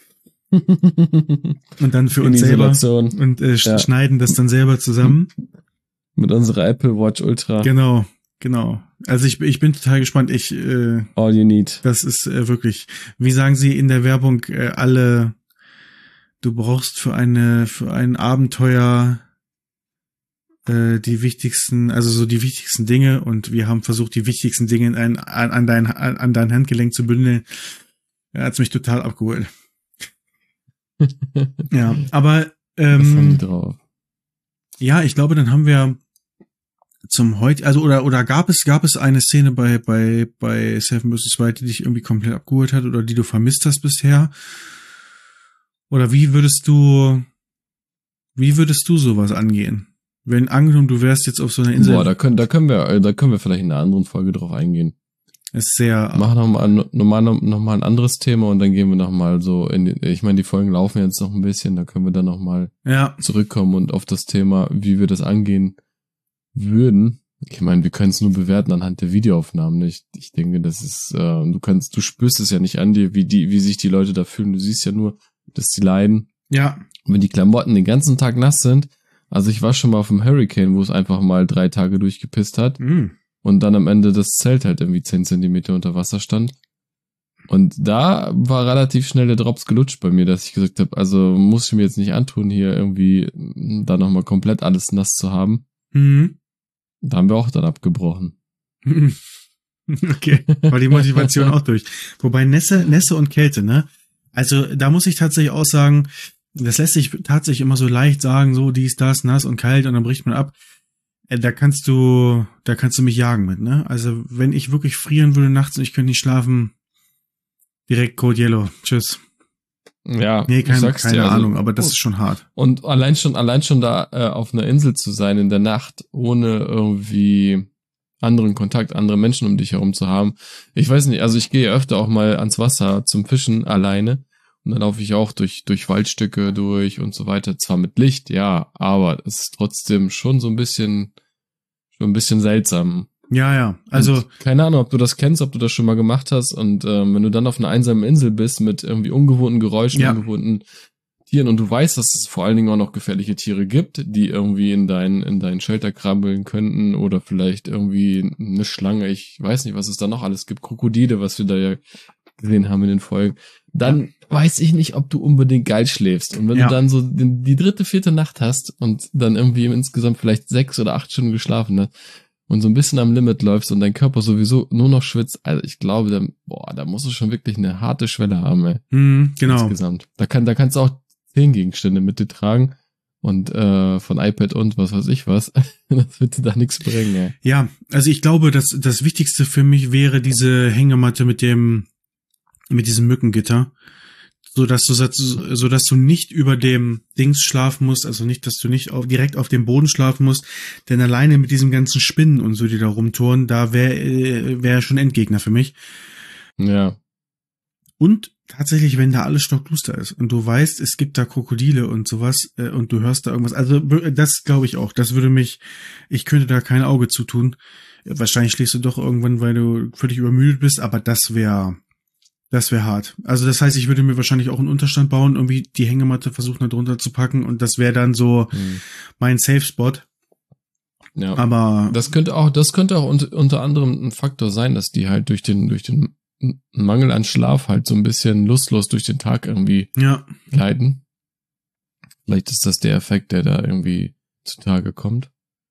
Und dann für uns selber und schneiden das dann selber zusammen. Mit unserer Apple Watch Ultra. Genau. Also ich bin total gespannt. All you need. Das ist wirklich, wie sagen sie in der Werbung, du brauchst für ein Abenteuer die wichtigsten Dinge und wir haben versucht, die wichtigsten Dinge an dein Handgelenk zu bündeln. Er hat's mich total abgeholt. Ja, aber ja, ich glaube, dann haben wir zum heute, also oder gab es eine Szene bei Seven vs. Wild, die dich irgendwie komplett abgeholt hat oder die du vermisst hast bisher? Oder wie würdest du sowas angehen? Wenn angenommen, du wärst jetzt auf so einer Insel. Boah, da können wir vielleicht in einer anderen Folge drauf eingehen. Ist sehr. Machen noch mal ein anderes Thema und dann gehen wir noch mal so ich meine, die Folgen laufen jetzt noch ein bisschen, da können wir dann noch mal zurückkommen und auf das Thema, wie wir das angehen würden. Ich meine, wir können es nur bewerten anhand der Videoaufnahmen. Ich denke, das ist, du spürst es ja nicht an dir, wie sich die Leute da fühlen. Du siehst ja nur, dass sie leiden. Ja. Und wenn die Klamotten den ganzen Tag nass sind, also ich war schon mal auf dem Hurricane, wo es einfach mal 3 Tage durchgepisst hat. Und dann am Ende das Zelt halt irgendwie 10 Zentimeter unter Wasser stand. Und da war relativ schnell der Drops gelutscht bei mir, dass ich gesagt habe, also muss ich mir jetzt nicht antun, hier irgendwie da nochmal komplett alles nass zu haben. Da haben wir auch dann abgebrochen. Okay, war die Motivation auch durch. Wobei Nässe und Kälte, ne? Also da muss ich tatsächlich auch sagen, das lässt sich tatsächlich immer so leicht sagen, so dies, das, nass und kalt und dann bricht man ab. Da kannst du mich jagen mit, ne? Also wenn ich wirklich frieren würde nachts und ich könnte nicht schlafen, direkt Code Yellow. Tschüss. Ja, nee, keine Ahnung, aber das ist schon hart. Und allein schon da auf einer Insel zu sein in der Nacht, ohne irgendwie anderen Kontakt, andere Menschen um dich herum zu haben. Ich weiß nicht, also ich gehe öfter auch mal ans Wasser zum Fischen alleine und dann laufe ich auch durch Waldstücke durch und so weiter. Zwar mit Licht, ja, aber es ist trotzdem schon so ein bisschen seltsam. Ja, also und keine Ahnung, ob du das kennst, ob du das schon mal gemacht hast und wenn du dann auf einer einsamen Insel bist mit irgendwie ungewohnten Geräuschen, ungewohnten Tieren und du weißt, dass es vor allen Dingen auch noch gefährliche Tiere gibt, die irgendwie in dein Shelter krabbeln könnten oder vielleicht irgendwie eine Schlange, ich weiß nicht, was es da noch alles gibt, Krokodile, was wir da ja gesehen haben in den Folgen, dann weiß ich nicht, ob du unbedingt geil schläfst. Und wenn du dann so die 3., 4. Nacht hast und dann irgendwie insgesamt vielleicht 6 oder 8 Stunden geschlafen hast und so ein bisschen am Limit läufst und dein Körper sowieso nur noch schwitzt, also ich glaube, da musst du schon wirklich eine harte Schwelle haben, ey. Genau. Insgesamt. Da kannst du auch 10 Gegenstände mit dir tragen und von iPad und was weiß ich was. Das wird dir da nichts bringen, ey. Ja, also ich glaube, dass das Wichtigste für mich wäre diese Hängematte mit diesem Mückengitter, sodass du nicht über dem Dings schlafen musst, also nicht, dass du nicht direkt auf dem Boden schlafen musst, denn alleine mit diesem ganzen Spinnen und so, die da rumtouren, da wäre schon Endgegner für mich. Ja. Und tatsächlich, wenn da alles stockduster ist und du weißt, es gibt da Krokodile und sowas und du hörst da irgendwas, also das glaube ich auch, ich könnte da kein Auge zutun. Wahrscheinlich schläfst du doch irgendwann, weil du völlig übermüdet bist, aber das wäre hart. Also das heißt, ich würde mir wahrscheinlich auch einen Unterstand bauen, irgendwie die Hängematte versuchen da drunter zu packen und das wäre dann so mein Safe Spot. Ja. Aber das könnte auch unter anderem ein Faktor sein, dass die halt durch den Mangel an Schlaf halt so ein bisschen lustlos durch den Tag irgendwie gleiten. Vielleicht ist das der Effekt, der da irgendwie zutage kommt.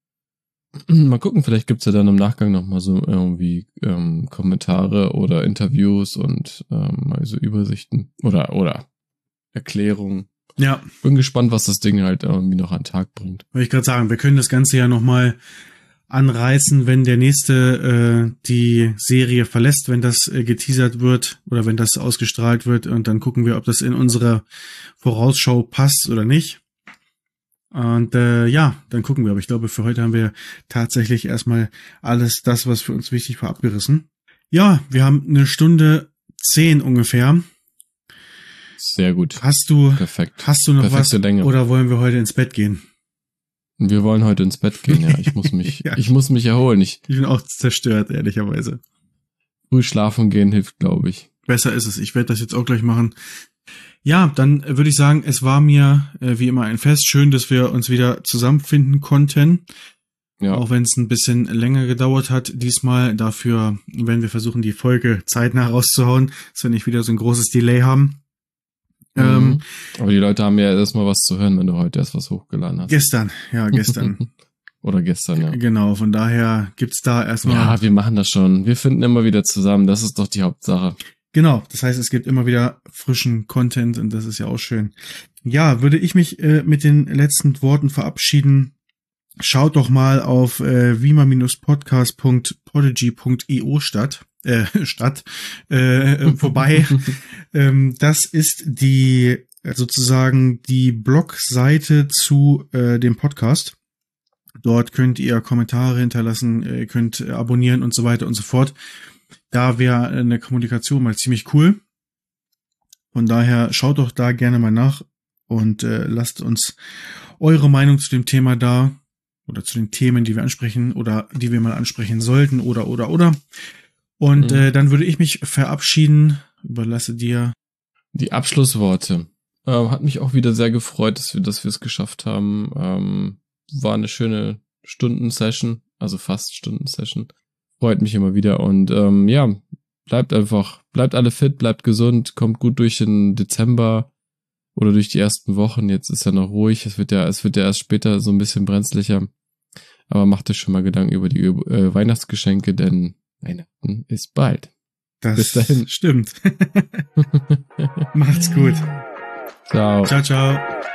Mal gucken, vielleicht gibt's ja dann im Nachgang nochmal so irgendwie Kommentare oder Interviews und also Übersichten oder Erklärungen. Ja. Bin gespannt, was das Ding halt irgendwie noch an den Tag bringt. Wollte ich gerade sagen, wir können das Ganze ja nochmal anreißen, wenn der nächste die Serie verlässt, wenn das geteasert wird oder wenn das ausgestrahlt wird und dann gucken wir, ob das in unsere Vorausschau passt oder nicht. Und dann gucken wir. Aber ich glaube, für heute haben wir tatsächlich erstmal alles das, was für uns wichtig war, abgerissen. Ja, wir haben 1:10 ungefähr. Sehr gut. Hast du noch Perfekte was Länge. oder wollen wir heute ins Bett gehen? Wir wollen heute ins Bett gehen, ja. Ich muss mich, ich muss mich erholen. Ich bin auch zerstört, ehrlicherweise. Früh schlafen gehen hilft, glaube ich. Besser ist es. Ich werde das jetzt auch gleich machen. Ja, dann würde ich sagen, es war mir wie immer ein Fest. Schön, dass wir uns wieder zusammenfinden konnten. Ja. Auch wenn es ein bisschen länger gedauert hat diesmal. Dafür werden wir versuchen, die Folge zeitnah rauszuhauen, dass wir nicht wieder so ein großes Delay haben. Aber die Leute haben ja erstmal was zu hören, wenn du heute erst was hochgeladen hast. Gestern. Oder gestern, ja. Genau, von daher gibt's da erstmal... Ja, wir machen das schon. Wir finden immer wieder zusammen. Das ist doch die Hauptsache. Genau, das heißt, es gibt immer wieder frischen Content und das ist ja auch schön. Ja, würde ich mich mit den letzten Worten verabschieden. Schaut doch mal auf vima-podcast.podigy.io vorbei. Das ist sozusagen die Blogseite zu dem Podcast. Dort könnt ihr Kommentare hinterlassen, könnt abonnieren und so weiter und so fort. Da wäre eine Kommunikation mal ziemlich cool. Von daher schaut doch da gerne mal nach und lasst uns eure Meinung zu dem Thema da oder zu den Themen, die wir ansprechen oder die wir mal ansprechen sollten oder. Und dann würde ich mich verabschieden, überlasse dir die Abschlussworte. Hat mich auch wieder sehr gefreut, dass wir es geschafft haben. War eine schöne Stundensession, also fast Stundensession. Freut mich immer wieder und bleibt alle fit, bleibt gesund, kommt gut durch den Dezember oder durch die ersten Wochen. Jetzt ist ja noch ruhig, es wird ja erst später so ein bisschen brenzlicher. Aber macht euch schon mal Gedanken über die Weihnachtsgeschenke, denn Weihnachten ist bald. Das bis dahin. Stimmt. Macht's gut. Ciao. Ciao, ciao.